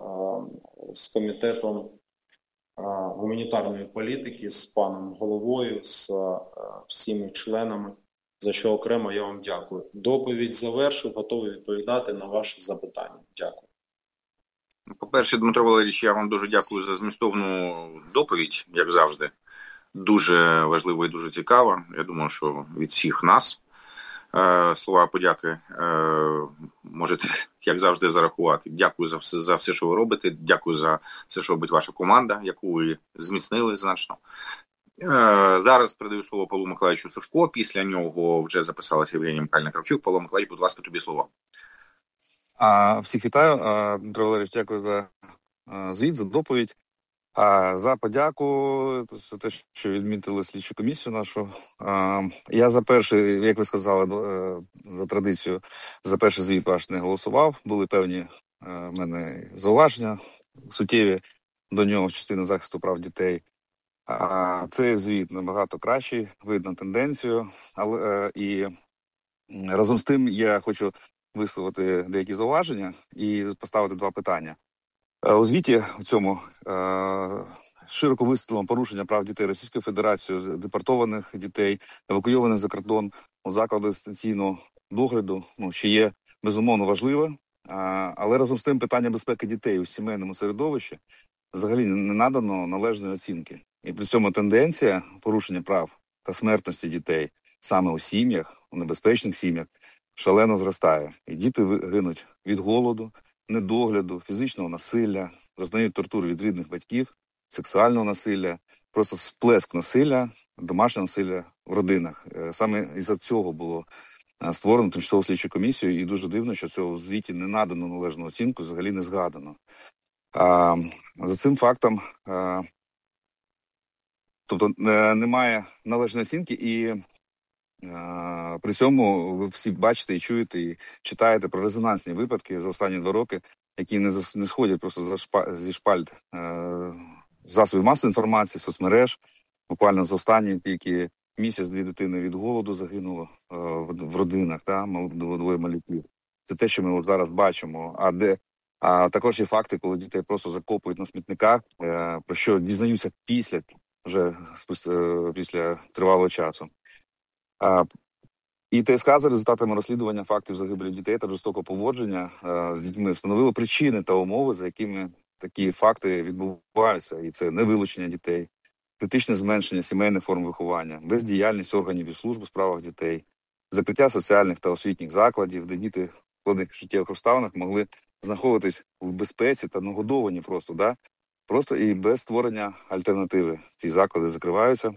з комітетом гуманітарної політики, з паном головою, з всіма членами, за що окремо я вам дякую. Доповідь завершив, готовий відповідати на ваші запитання. Дякую. По-перше, Дмитро Валерійович, я вам дуже дякую за змістовну доповідь, як завжди. Дуже важливо і дуже цікаво. Я думаю, що від всіх нас е, слова подяки е, можете, як завжди, зарахувати. Дякую за все, за все, що ви робите. Дякую за все, що робить ваша команда, яку ви зміцнили значно. Е, зараз передаю слово Павлу Миколаївичу Сушко. Після нього вже записалася Євгенія Михайлівна Кравчук. Павло Миколаївич, будь ласка, тобі слово. А, всіх вітаю. А, Дмитро Валерійович, дякую за а, звіт, за доповідь. А за подяку, за те, що відмітили слідчу комісію нашу. А, я за перший, як ви сказали, за традицію, за перший звіт ваш не голосував. Були певні в мене зауваження суттєві до нього в частині захисту прав дітей. А цей звіт набагато кращий, видно тенденцію. Але і разом з тим я хочу висловити деякі зауваження і поставити два питання. У звіті в цьому е, широко висвітлено порушення прав дітей Російською Федерацією, депортованих дітей, евакуйованих за кордон у заклади дистанційного догляду, ну, що є безумовно важливе, е, але разом з тим питання безпеки дітей у сімейному середовищі взагалі не надано належної оцінки. І при цьому тенденція порушення прав та смертності дітей саме у сім'ях, у небезпечних сім'ях, шалено зростає. І діти гинуть від голоду, недогляду, фізичного насилля, зазнають тортур від рідних батьків, сексуального насилля, просто сплеск насилля, домашнього насилля в родинах. Саме із-за цього було створено тимчасову слідчу комісію, і дуже дивно, що цього в звіті не надано належну оцінку, взагалі не згадано. А, за цим фактом, а, тобто немає належної оцінки, і а, при цьому ви всі бачите і чуєте, і читаєте про резонансні випадки за останні два роки, які не, зас, не сходять просто за шпа, зі шпальт а, засобів масової інформації, соцмереж. Буквально за останні тільки місяць-дві дитини від голоду загинуло а, в, в родинах, та, двоє малюків. Це те, що ми от зараз бачимо. А де А також є факти, коли дітей просто закопують на смітниках, е, про що дізнаються після, вже е, після тривалого часу. А, і ТСК за результатами розслідування фактів загибелі дітей та жорстокого поводження е, з дітьми встановили причини та умови, за якими такі факти відбуваються. І це невилучення дітей, критичне зменшення сімейних форм виховання, бездіяльність органів і служб у справах дітей, закриття соціальних та освітніх закладів, де діти в складних життєвих обставинах могли знаходитись в безпеці та нагодовані просто, да? Просто і без створення альтернативи. Ці заклади закриваються.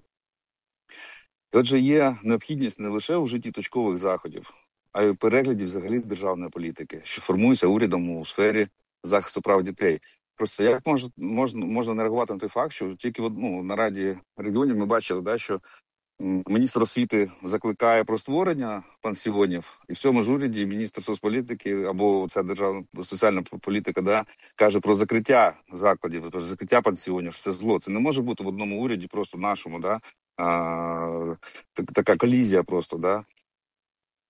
І отже, є необхідність не лише у житті точкових заходів, а й у перегляді взагалі державної політики, що формується урядом у сфері захисту прав дітей. Просто як можна, можна, можна не реагувати на той факт, що тільки в, ну, на Раді регіонів ми бачили, да, що міністр освіти закликає про створення пансіонів, і в цьому ж уряді міністр соцполітики або ця державна соціальна політика, да, каже про закриття закладів, про закриття пансіонів, що це зло. Це не може бути в одному уряді, просто нашому, да, а, так, така колізія просто, да.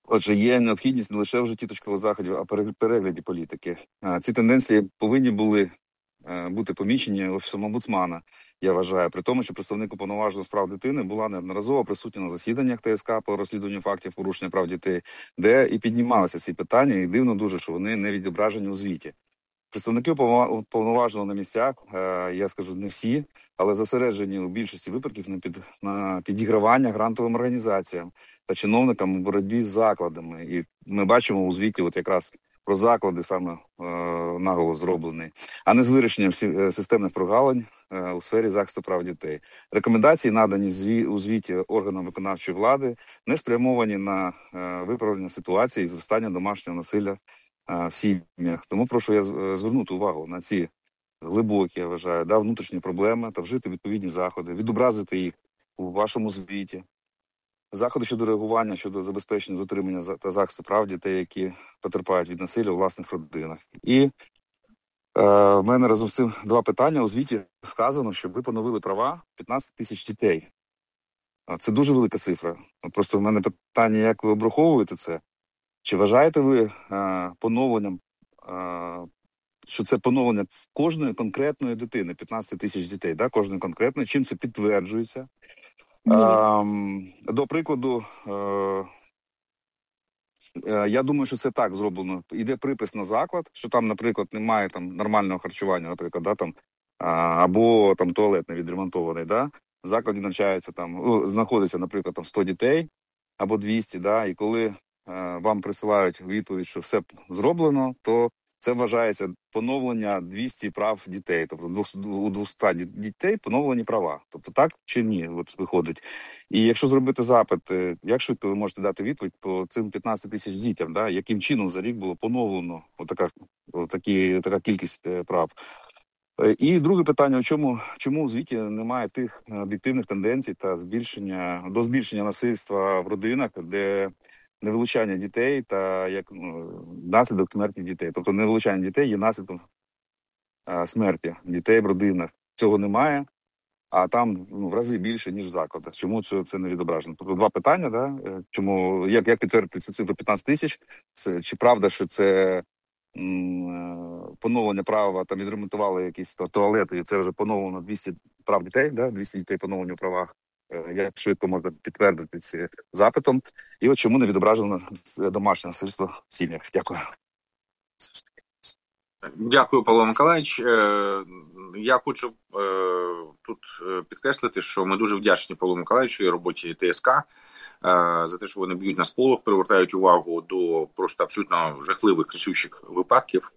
Отже, є необхідність не лише в житті точкових заходів, а в перегляді політики. Ці тенденції повинні були бути помічені Офісом омбудсмана, я вважаю, при тому, що представник уповноваженого з прав дитини була неодноразово присутня на засіданнях ТСК по розслідуванню фактів порушення прав дітей, де і піднімалися ці питання, і дивно дуже, що вони не відображені у звіті. Представники уповноваженого на місцях, я скажу, не всі, але зосереджені у більшості випадків на, під, на підігравання грантовим організаціям та чиновникам у боротьбі з закладами. І ми бачимо у звіті от якраз про заклади саме е, наголос зроблений, а не з вирішенням всі, системних прогалин е, у сфері захисту прав дітей. Рекомендації, надані зві, у звіті органам виконавчої влади, не спрямовані на е, виправлення ситуації з зростання домашнього насилля в сім'ях. Тому прошу я звернути увагу на ці глибокі, я вважаю, да, внутрішні проблеми та вжити відповідні заходи, відобразити їх у вашому звіті. Заходи щодо реагування, щодо забезпечення затримання та захисту прав дітей, які потерпають від насилля у власних родинах. І е, в мене разом з цим два питання. У звіті вказано, що ви поновили права п'ятнадцять тисяч дітей. Це дуже велика цифра. Просто в мене питання, як ви обраховуєте це? Чи вважаєте ви а, поновленням, а, що це поновлення кожної конкретної дитини, п'ятнадцять тисяч дітей, да, кожної конкретної, чим це підтверджується? А, до прикладу, а, я думаю, що це так зроблено. Іде припис на заклад, що там, наприклад, немає там нормального харчування, наприклад, да, там, а, або там туалет не відремонтований, да? В закладі навчається там, о, знаходиться, наприклад, там сто дітей або двісті, да, і коли вам присилають відповідь, що все зроблено, то це вважається поновлення двісті прав дітей. Тобто у двісті дітей поновлені права. Тобто так чи ні, от виходить. І якщо зробити запит, як швидко ви можете дати відповідь по цим п'ятнадцять тисяч дітям, да, яким чином за рік було поновлено отака, отакі, така кількість прав? І друге питання, чому, чому у звіті немає тих об'єктивних тенденцій та збільшення, до збільшення насильства в родинах, де невилучання дітей та як ну, наслідок смерті дітей. Тобто невилучання дітей є наслідком а, смерті дітей в родинах. Цього немає, а там ну, в рази більше, ніж в закладах. Чому це, це не відображено? Тобто два питання, да? Чому, як, як підтвердити цю цифру п'ятнадцять тисяч? Це, чи правда, що це м, поновлення права, там відремонтували якісь туалети, і це вже поновлено двісті прав дітей, да? двісті дітей поновлені у правах. Як швидко можна підтвердити ці запитом? І от чому не відображено домашнє насильство в сім'ях? Дякую. Дякую, Павло Миколаївич. Я хочу тут підкреслити, що ми дуже вдячні Павлу Миколаївичу і роботі ТСК за те, що вони б'ють на сполох, привертають увагу до просто абсолютно жахливих, кричущих випадків,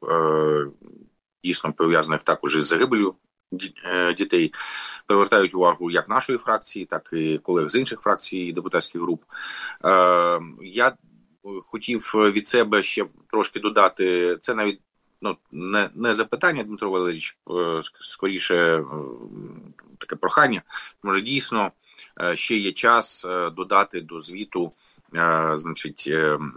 дійсно пов'язаних також із загибелью дітей, привертають увагу як нашої фракції, так і колег з інших фракцій і депутатських груп. Я хотів від себе ще трошки додати, це навіть ну, не, не запитання, Дмитро Валерійович, скоріше таке прохання. Може, дійсно ще є час додати до звіту, значить,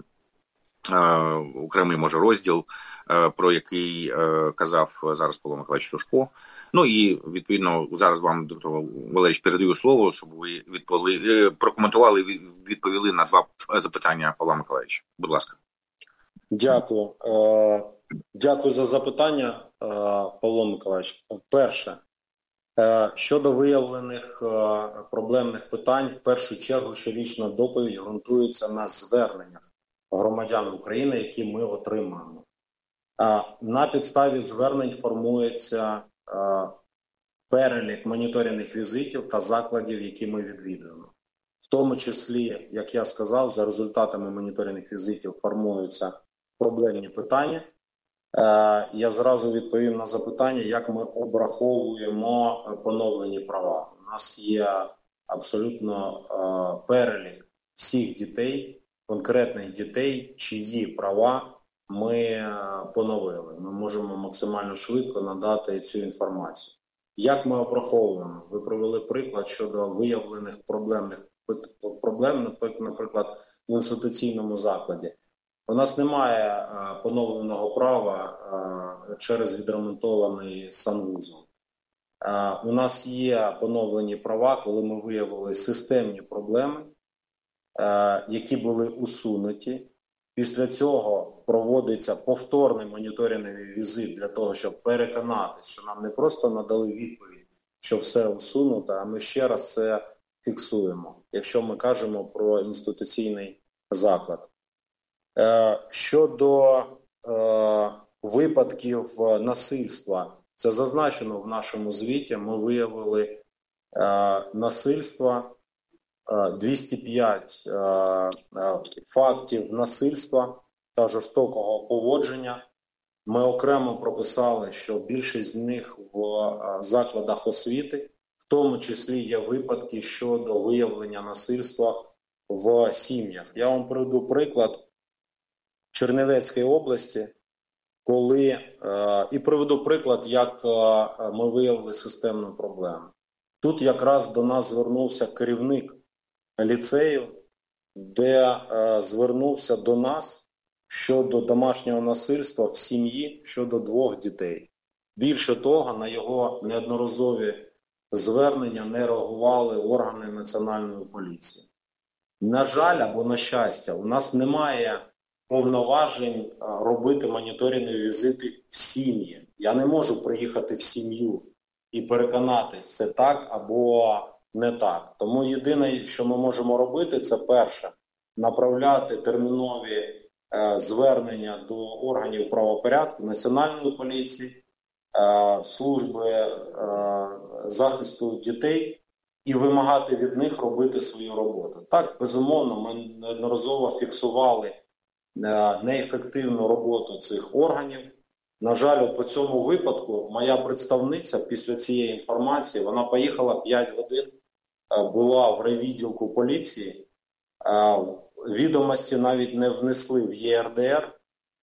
окремий, може, розділ, про який казав зараз Павло Миколаївич Сушко. Ну і, відповідно, зараз вам, Дмитро Валерійович, передаю слово, щоб ви відповіли, прокоментували і відповіли на два запитання Павла Миколаївича. Будь ласка. Дякую. Дякую за запитання, Павло Миколаївич. Перше, щодо виявлених проблемних питань, в першу чергу щорічна доповідь ґрунтується на зверненнях громадян України, які ми отримаємо. На підставі звернень формується перелік моніторингових візитів та закладів, які ми відвідуємо. В тому числі, як я сказав, за результатами моніторингових візитів формуються проблемні питання. Я зразу відповім на запитання, як ми обраховуємо поновлені права. У нас є абсолютно перелік всіх дітей, конкретних дітей, чиї права ми поновили. Ми можемо максимально швидко надати цю інформацію. Як ми обраховуємо? Ви провели приклад щодо виявлених проблемних проблем, наприклад, в інституційному закладі. У нас немає поновленого права через відремонтований санвузол. У нас є поновлені права, коли ми виявили системні проблеми які були усунуті. Після цього проводиться повторний моніторинговий візит для того, щоб переконатися, що нам не просто надали відповідь, що все усунуто, а ми ще раз це фіксуємо, якщо ми кажемо про інституційний заклад. Щодо випадків насильства, це зазначено в нашому звіті, ми виявили насильства, двісті п'ять фактів насильства та жорстокого поводження. Ми окремо прописали, що більшість з них в закладах освіти, в тому числі є випадки щодо виявлення насильства в сім'ях. Я вам приведу приклад Чернівецької області, коли, і приведу приклад, як ми виявили системну проблему. Тут якраз до нас звернувся керівник ліцею, де е, звернувся до нас щодо домашнього насильства в сім'ї щодо двох дітей. Більше того, на його неодноразові звернення не реагували органи Національної поліції. На жаль, або на щастя, у нас немає повноважень робити моніторингові візити в сім'ї. Я не можу приїхати в сім'ю і переконатись, це так або не так. Тому єдине, що ми можемо робити, це перше, направляти термінові е, звернення до органів правопорядку, Національної поліції, е, служби е, захисту дітей і вимагати від них робити свою роботу. Так, безумовно, ми неодноразово фіксували е, неефективну роботу цих органів. На жаль, от по цьому випадку моя представниця після цієї інформації, вона поїхала п'ять годин, була в райвідділку поліції, відомості навіть не внесли в Є Ер Де Ер.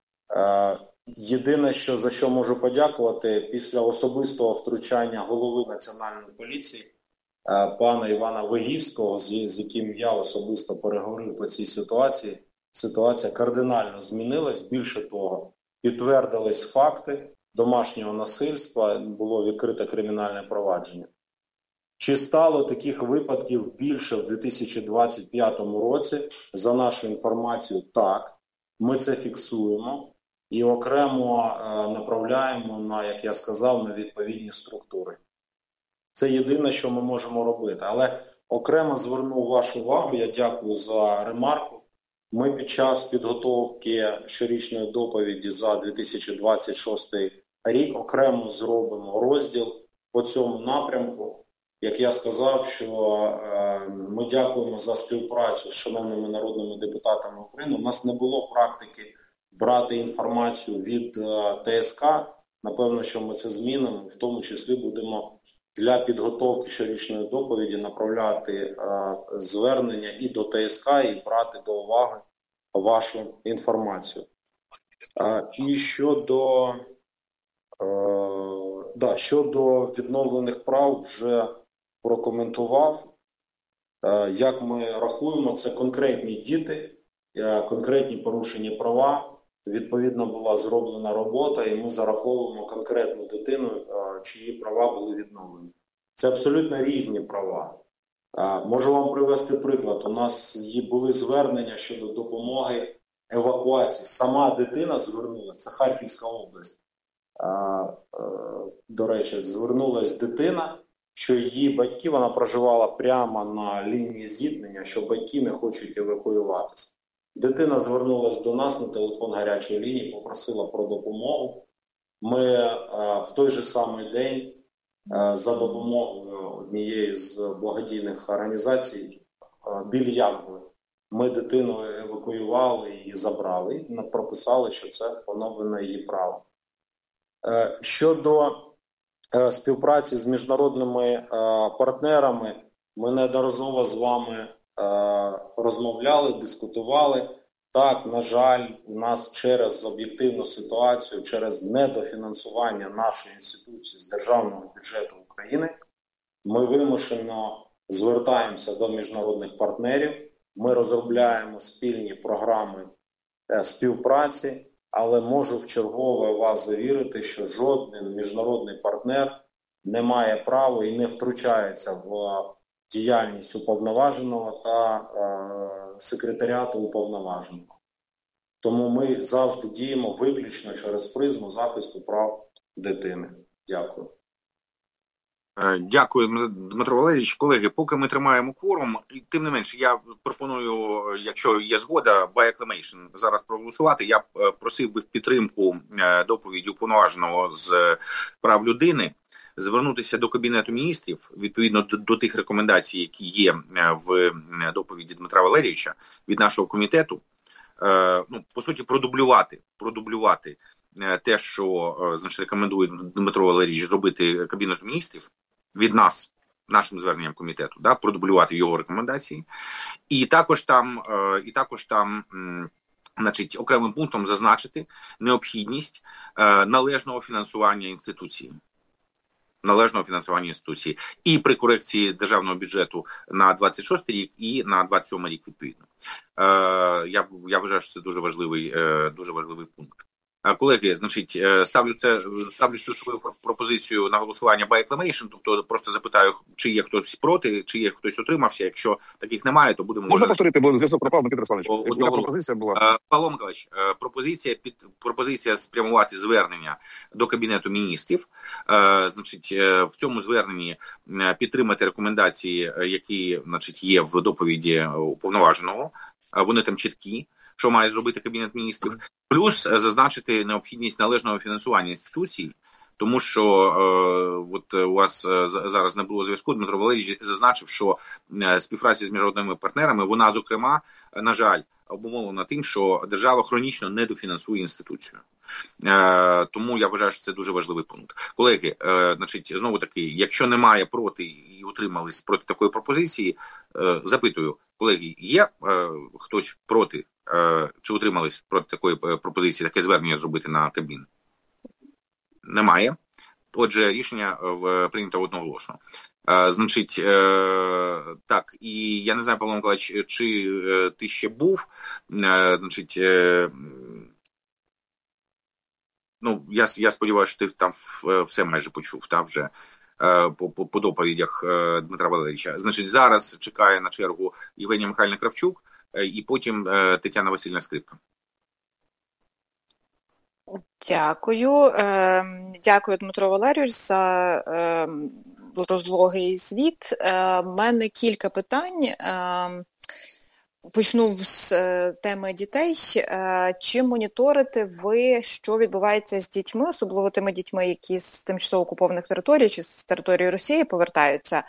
Єдине, що, за що можу подякувати, після особистого втручання голови Національної поліції, пана Івана Вигівського, з, з яким я особисто переговорив по цій ситуації, ситуація кардинально змінилась. Більше того, підтвердились факти домашнього насильства, було відкрите кримінальне провадження. Чи стало таких випадків більше в дві тисячі двадцять п'ятому році? За нашу інформацію, так. Ми це фіксуємо і окремо е, направляємо на, як я сказав, на відповідні структури. Це єдине, що ми можемо робити. Але окремо звернув вашу увагу, я дякую за ремарку. Ми під час підготовки щорічної доповіді за дві тисячі двадцять шостий рік окремо зробимо розділ по цьому напрямку. Як я сказав, що е, ми дякуємо за співпрацю з шановними народними депутатами України. У нас не було практики брати інформацію від е, Те Ес Ка. Напевно, що ми це змінимо. В тому числі будемо для підготовки щорічної доповіді направляти е, звернення і до Те Ес Ка, і брати до уваги вашу інформацію. Е, і щодо, е, да, щодо відновлених прав вже прокоментував. Е, як ми рахуємо, це конкретні діти, е, конкретні порушені права. Відповідно, була зроблена робота, і ми зараховуємо конкретну дитину, чиї права були відновлені. Це абсолютно різні права. Можу вам привести приклад. У нас були звернення щодо допомоги евакуації. Сама дитина звернулася, це Харківська область. До речі, звернулася дитина, що її батьки, вона проживала прямо на лінії зіткнення, що батьки не хочуть евакуюватися. Дитина звернулася до нас на телефон гарячої лінії, попросила про допомогу. Ми е, в той же самий день е, за допомогою однієї з благодійних організацій е, «Біль Янголи» ми дитину евакуювали і забрали. І прописали, що це поновлене її право. Е, щодо е, співпраці з міжнародними е, партнерами, ми неодноразово з вами розмовляли, дискутували. Так, на жаль, у нас через об'єктивну ситуацію, через недофінансування нашої інституції з державного бюджету України, ми вимушено звертаємося до міжнародних партнерів, ми розробляємо спільні програми співпраці, але можу вчергове вас завірити, що жоден міжнародний партнер не має права і не втручається в діяльність уповноваженого та е, секретаріату уповноваженого. Тому ми завжди діємо виключно через призму захисту прав дитини. Дякую. Дякую, Дмитро Валерійович. Колеги, поки ми тримаємо кворум, тим не менше, я пропоную, якщо є згода, by acclamation зараз проголосувати. Я просив би в підтримку доповіді уповноваженого з прав людини звернутися до Кабінету міністрів, відповідно до, до тих рекомендацій, які є в доповіді Дмитра Валерійовича від нашого комітету, ну, по суті, продублювати, продублювати те, що, значить, рекомендує Дмитро Валерійович зробити Кабінету міністрів від нас, нашим зверненням комітету, да, продублювати його рекомендації. І також там, і також там, значить, окремим пунктом зазначити необхідність належного фінансування інституції. Належного фінансування інституції. І при корекції державного бюджету на двадцять шостий рік і на двадцять сьомий рік відповідно. Е, я, я вважаю, що це дуже важливий, е, дуже важливий пункт. Колеги, значить, ставлю це, ставлю цю свою пропозицію на голосування by acclamation, тобто просто запитаю, чи є хтось проти, чи є хтось утримався. Якщо таких немає, то будемо... Можна повторити, бо зв'язок пропав, Микита Русланович. Яка пропозиція була? Павло Миколаївич, пропозиція, під, пропозиція спрямувати звернення до Кабінету міністрів. Значить, в цьому зверненні підтримати рекомендації, які, значить, є в доповіді уповноваженого. Вони там чіткі, що має зробити Кабінет міністрів, плюс зазначити необхідність належного фінансування інституцій, тому що е, от у вас зараз не було зв'язку, Дмитро Валерійович зазначив, що співпраця з міжнародними партнерами, вона, зокрема, на жаль, обумовлена тим, що держава хронічно недофінансує інституцію. Е, тому я вважаю, що це дуже важливий пункт. Колеги, е, значить, знову таки, якщо немає проти і утримались проти такої пропозиції, е, запитую, колеги, є е, хтось проти е, чи утримались проти такої пропозиції, таке звернення зробити на Кабмін? Немає. Отже, рішення е, прийнято одноголосно. Е, значить, е, так, і я не знаю, Павло Миколаївич, чи е, ти ще був, е, значить, е, ну, я, я сподіваюся, що ти там все майже почув, та, вже, е, по, по, по доповідях е, Дмитра Валерійовича. Значить, зараз чекає на чергу Євгенія Михайлівна Кравчук, е, і потім е, Тетяна Васильівна Скрипка. Дякую. Дякую, Дмитро Валерійович, за розлогий звіт. У мене кілька питань. Почну з теми дітей. Чи моніторите ви, що відбувається з дітьми, особливо тими дітьми, які з тимчасово окупованих територій чи з території Росії повертаються?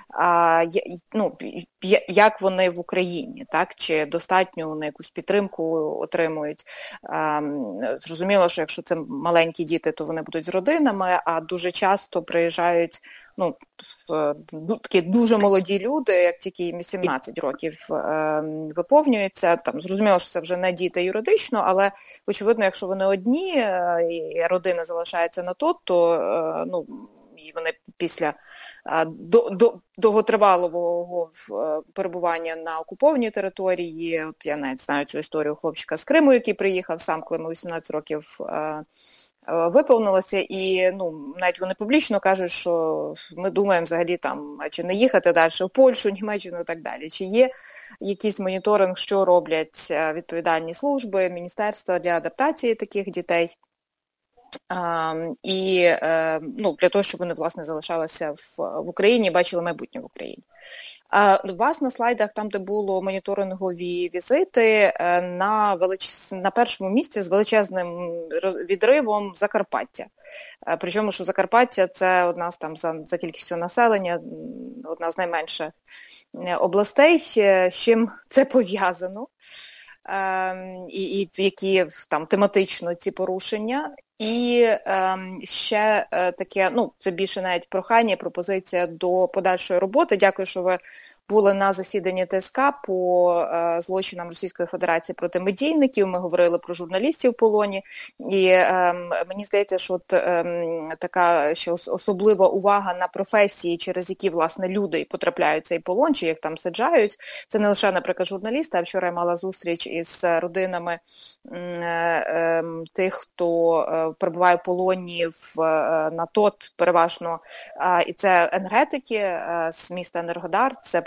Ну, як вони в Україні, так? Чи достатньо вони якусь підтримку отримують? Зрозуміло, що якщо це маленькі діти, то вони будуть з родинами, а дуже часто приїжджають ну, такі дуже молоді люди, як тільки їм сімнадцять років е, виповнюється. Там зрозуміло, що це вже не діти юридично, але очевидно, якщо вони одні, е, і родина залишається на то, то е, ну, і вони після е, до, до, довготривалого е, перебування на окупованій території, от я навіть знаю цю історію хлопчика з Криму, який приїхав сам, коли йому вісімнадцять років е, виповнилося, і ну, навіть вони публічно кажуть, що ми думаємо взагалі там, чи не їхати далі в Польщу, Німеччину і так далі. Чи є якийсь моніторинг, що роблять відповідальні служби, міністерства для адаптації таких дітей? А, і ну, для того, щоб вони, власне, залишалися в, в Україні, бачили майбутнє в Україні. У вас на слайдах, там, де було моніторингові візити, на, велич... на першому місці з величезним відривом Закарпаття. Причому, що Закарпаття – це одна з, там, за, за кількістю населення, одна з найменших областей. З чим це пов'язано? І, і які там тематично ці порушення. І е, ще е, таке, ну, це більше навіть прохання, пропозиція до подальшої роботи. Дякую, що ви були на засіданні ТСК по е, злочинам Російської Федерації проти медійників. Ми говорили про журналістів в полоні. І е, мені здається, що от, е, така ще особлива увага на професії, через які, власне, люди потрапляють в цей полон, чи як там саджають. Це не лише, наприклад, журналісти, а вчора я мала зустріч із родинами е, е, тих, хто е, перебуває в полоні в, е, на ТОТ переважно. Е, і це енергетики е, з міста Енергодар, це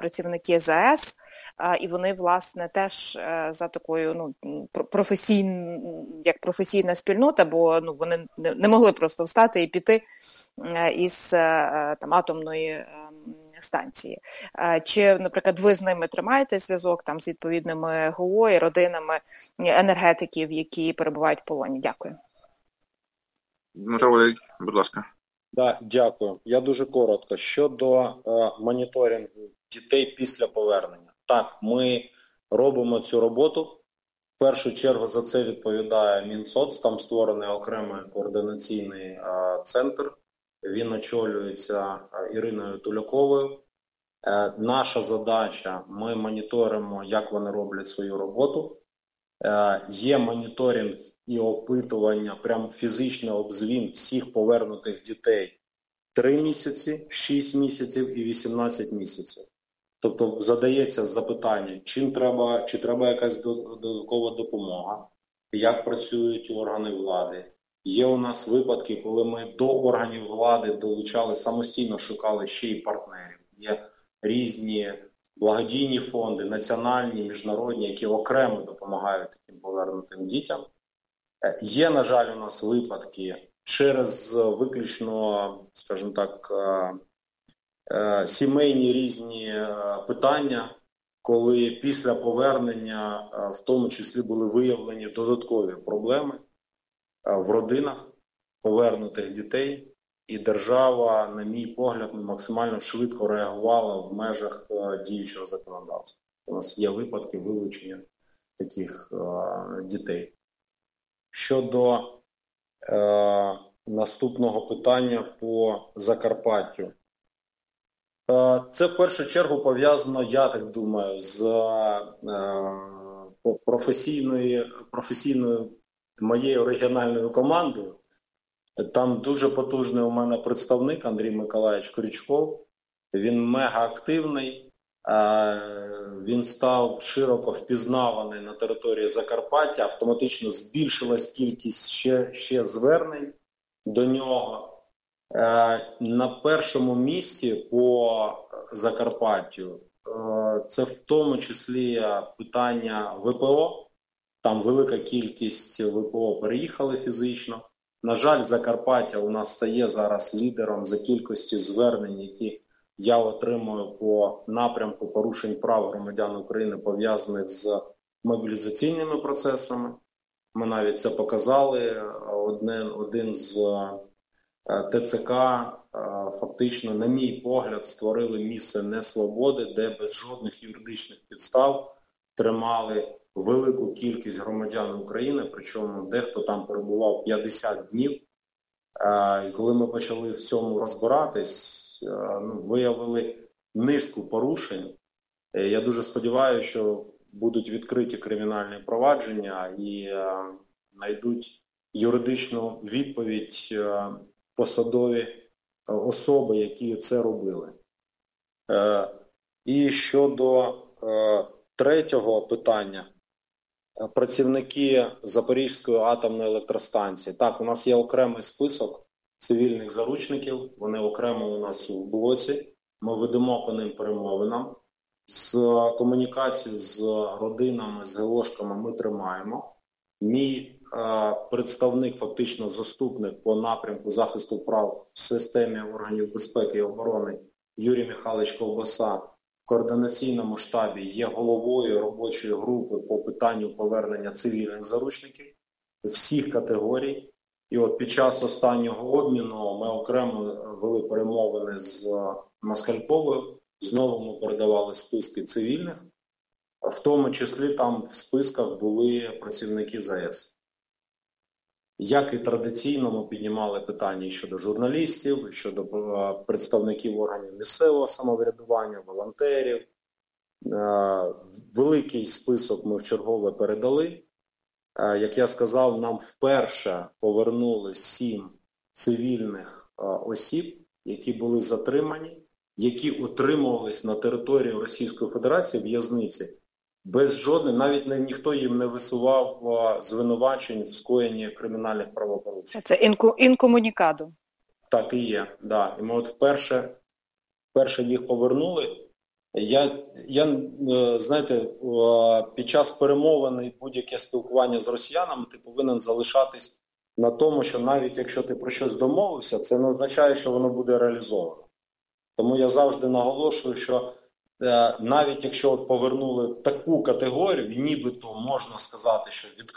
працівники ЗАЕС, і вони, власне, теж за такою, ну, професійн, як професійна спільнота, бо, ну, вони не могли просто встати і піти із там атомної станції. Чи, наприклад, ви з ними тримаєте зв'язок там з відповідними ГО і родинами енергетиків, які перебувають в полоні? Дякую. Дмитро Валерійович, будь ласка. Да, дякую. Я дуже коротко. Щодо е, моніторингу дітей після повернення. Так, ми робимо цю роботу. В першу чергу за це відповідає Мінсоц. Там створений окремий координаційний е, центр. Він очолюється Іриною Туляковою. Е, наша задача, ми моніторимо, як вони роблять свою роботу. Е, є моніторинг і опитування, прям фізичний обзвін всіх повернутих дітей три місяці, шість місяців і вісімнадцять місяців. Тобто задається запитання, чим треба, чи треба якась додаткова допомога, як працюють органи влади. Є у нас випадки, коли ми до органів влади долучали, самостійно шукали ще й партнерів. Є різні благодійні фонди, національні, міжнародні, які окремо допомагають таким повернутим дітям. Є, на жаль, у нас випадки через виключно, скажімо так, сімейні різні питання, коли після повернення в тому числі були виявлені додаткові проблеми в родинах повернутих дітей, і держава, на мій погляд, максимально швидко реагувала в межах діючого законодавства. У нас є випадки вилучення таких дітей. Щодо е, наступного питання по Закарпаттю. Е, це в першу чергу пов'язано, я так думаю, з е, професійною, професійною моєю регіональною командою. Там дуже потужний у мене представник Андрій Миколаївич Корічков. Він мега активний. Він став широко впізнаваний на території Закарпаття, автоматично збільшилась кількість ще, ще звернень до нього. На першому місці по Закарпаттю це в тому числі питання ВПО. Там велика кількість ВПО переїхали фізично. На жаль, Закарпаття у нас стає зараз лідером за кількості звернень, які я отримую по напрямку порушень прав громадян України, пов'язаних з мобілізаційними процесами. Ми навіть це показали. Один, один з ТЦК фактично, на мій погляд, створили місце несвободи, де без жодних юридичних підстав тримали велику кількість громадян України, причому дехто там перебував п'ятдесят днів. І коли ми почали в цьому розбиратись, ну, виявили низку порушень. Я дуже сподіваюся, що будуть відкриті кримінальні провадження і е, знайдуть юридичну відповідь е, посадові особи, які це робили. Е, і щодо е, третього питання. Працівники Запорізької атомної електростанції. Так, у нас є окремий список цивільних заручників, вони окремо у нас в блоці, ми ведемо по ним перемовинам. З комунікацією з родинами, з ГОшками ми тримаємо. Мій е, представник, фактично заступник по напрямку захисту прав в системі органів безпеки і оборони Юрій Михайлович Ковбаса в координаційному штабі є головою робочої групи по питанню повернення цивільних заручників всіх категорій. І от під час останнього обміну ми окремо вели перемовини з Москальковою, знову ми передавали списки цивільних, в тому числі там в списках були працівники ЗАЕС. Як і традиційно ми піднімали питання щодо журналістів, щодо представників органів місцевого самоврядування, волонтерів. Великий список ми вчергове передали. Як я сказав, нам вперше повернули сім цивільних осіб, які були затримані, які утримувались на території Російської Федерації, в'язниці, без жодних, навіть не, ніхто їм не висував звинувачень в скоєнні кримінальних правопорушень. Це інку, інкомунікадо. Так і є, да. І ми от вперше, вперше їх повернули. Я, я, знаєте, під час перемовин і будь-яке спілкування з росіянами ти повинен залишатись на тому, що навіть якщо ти про щось домовився, це не означає, що воно буде реалізовано. Тому я завжди наголошую, що навіть якщо от повернули таку категорію, нібито можна сказати, що відкрито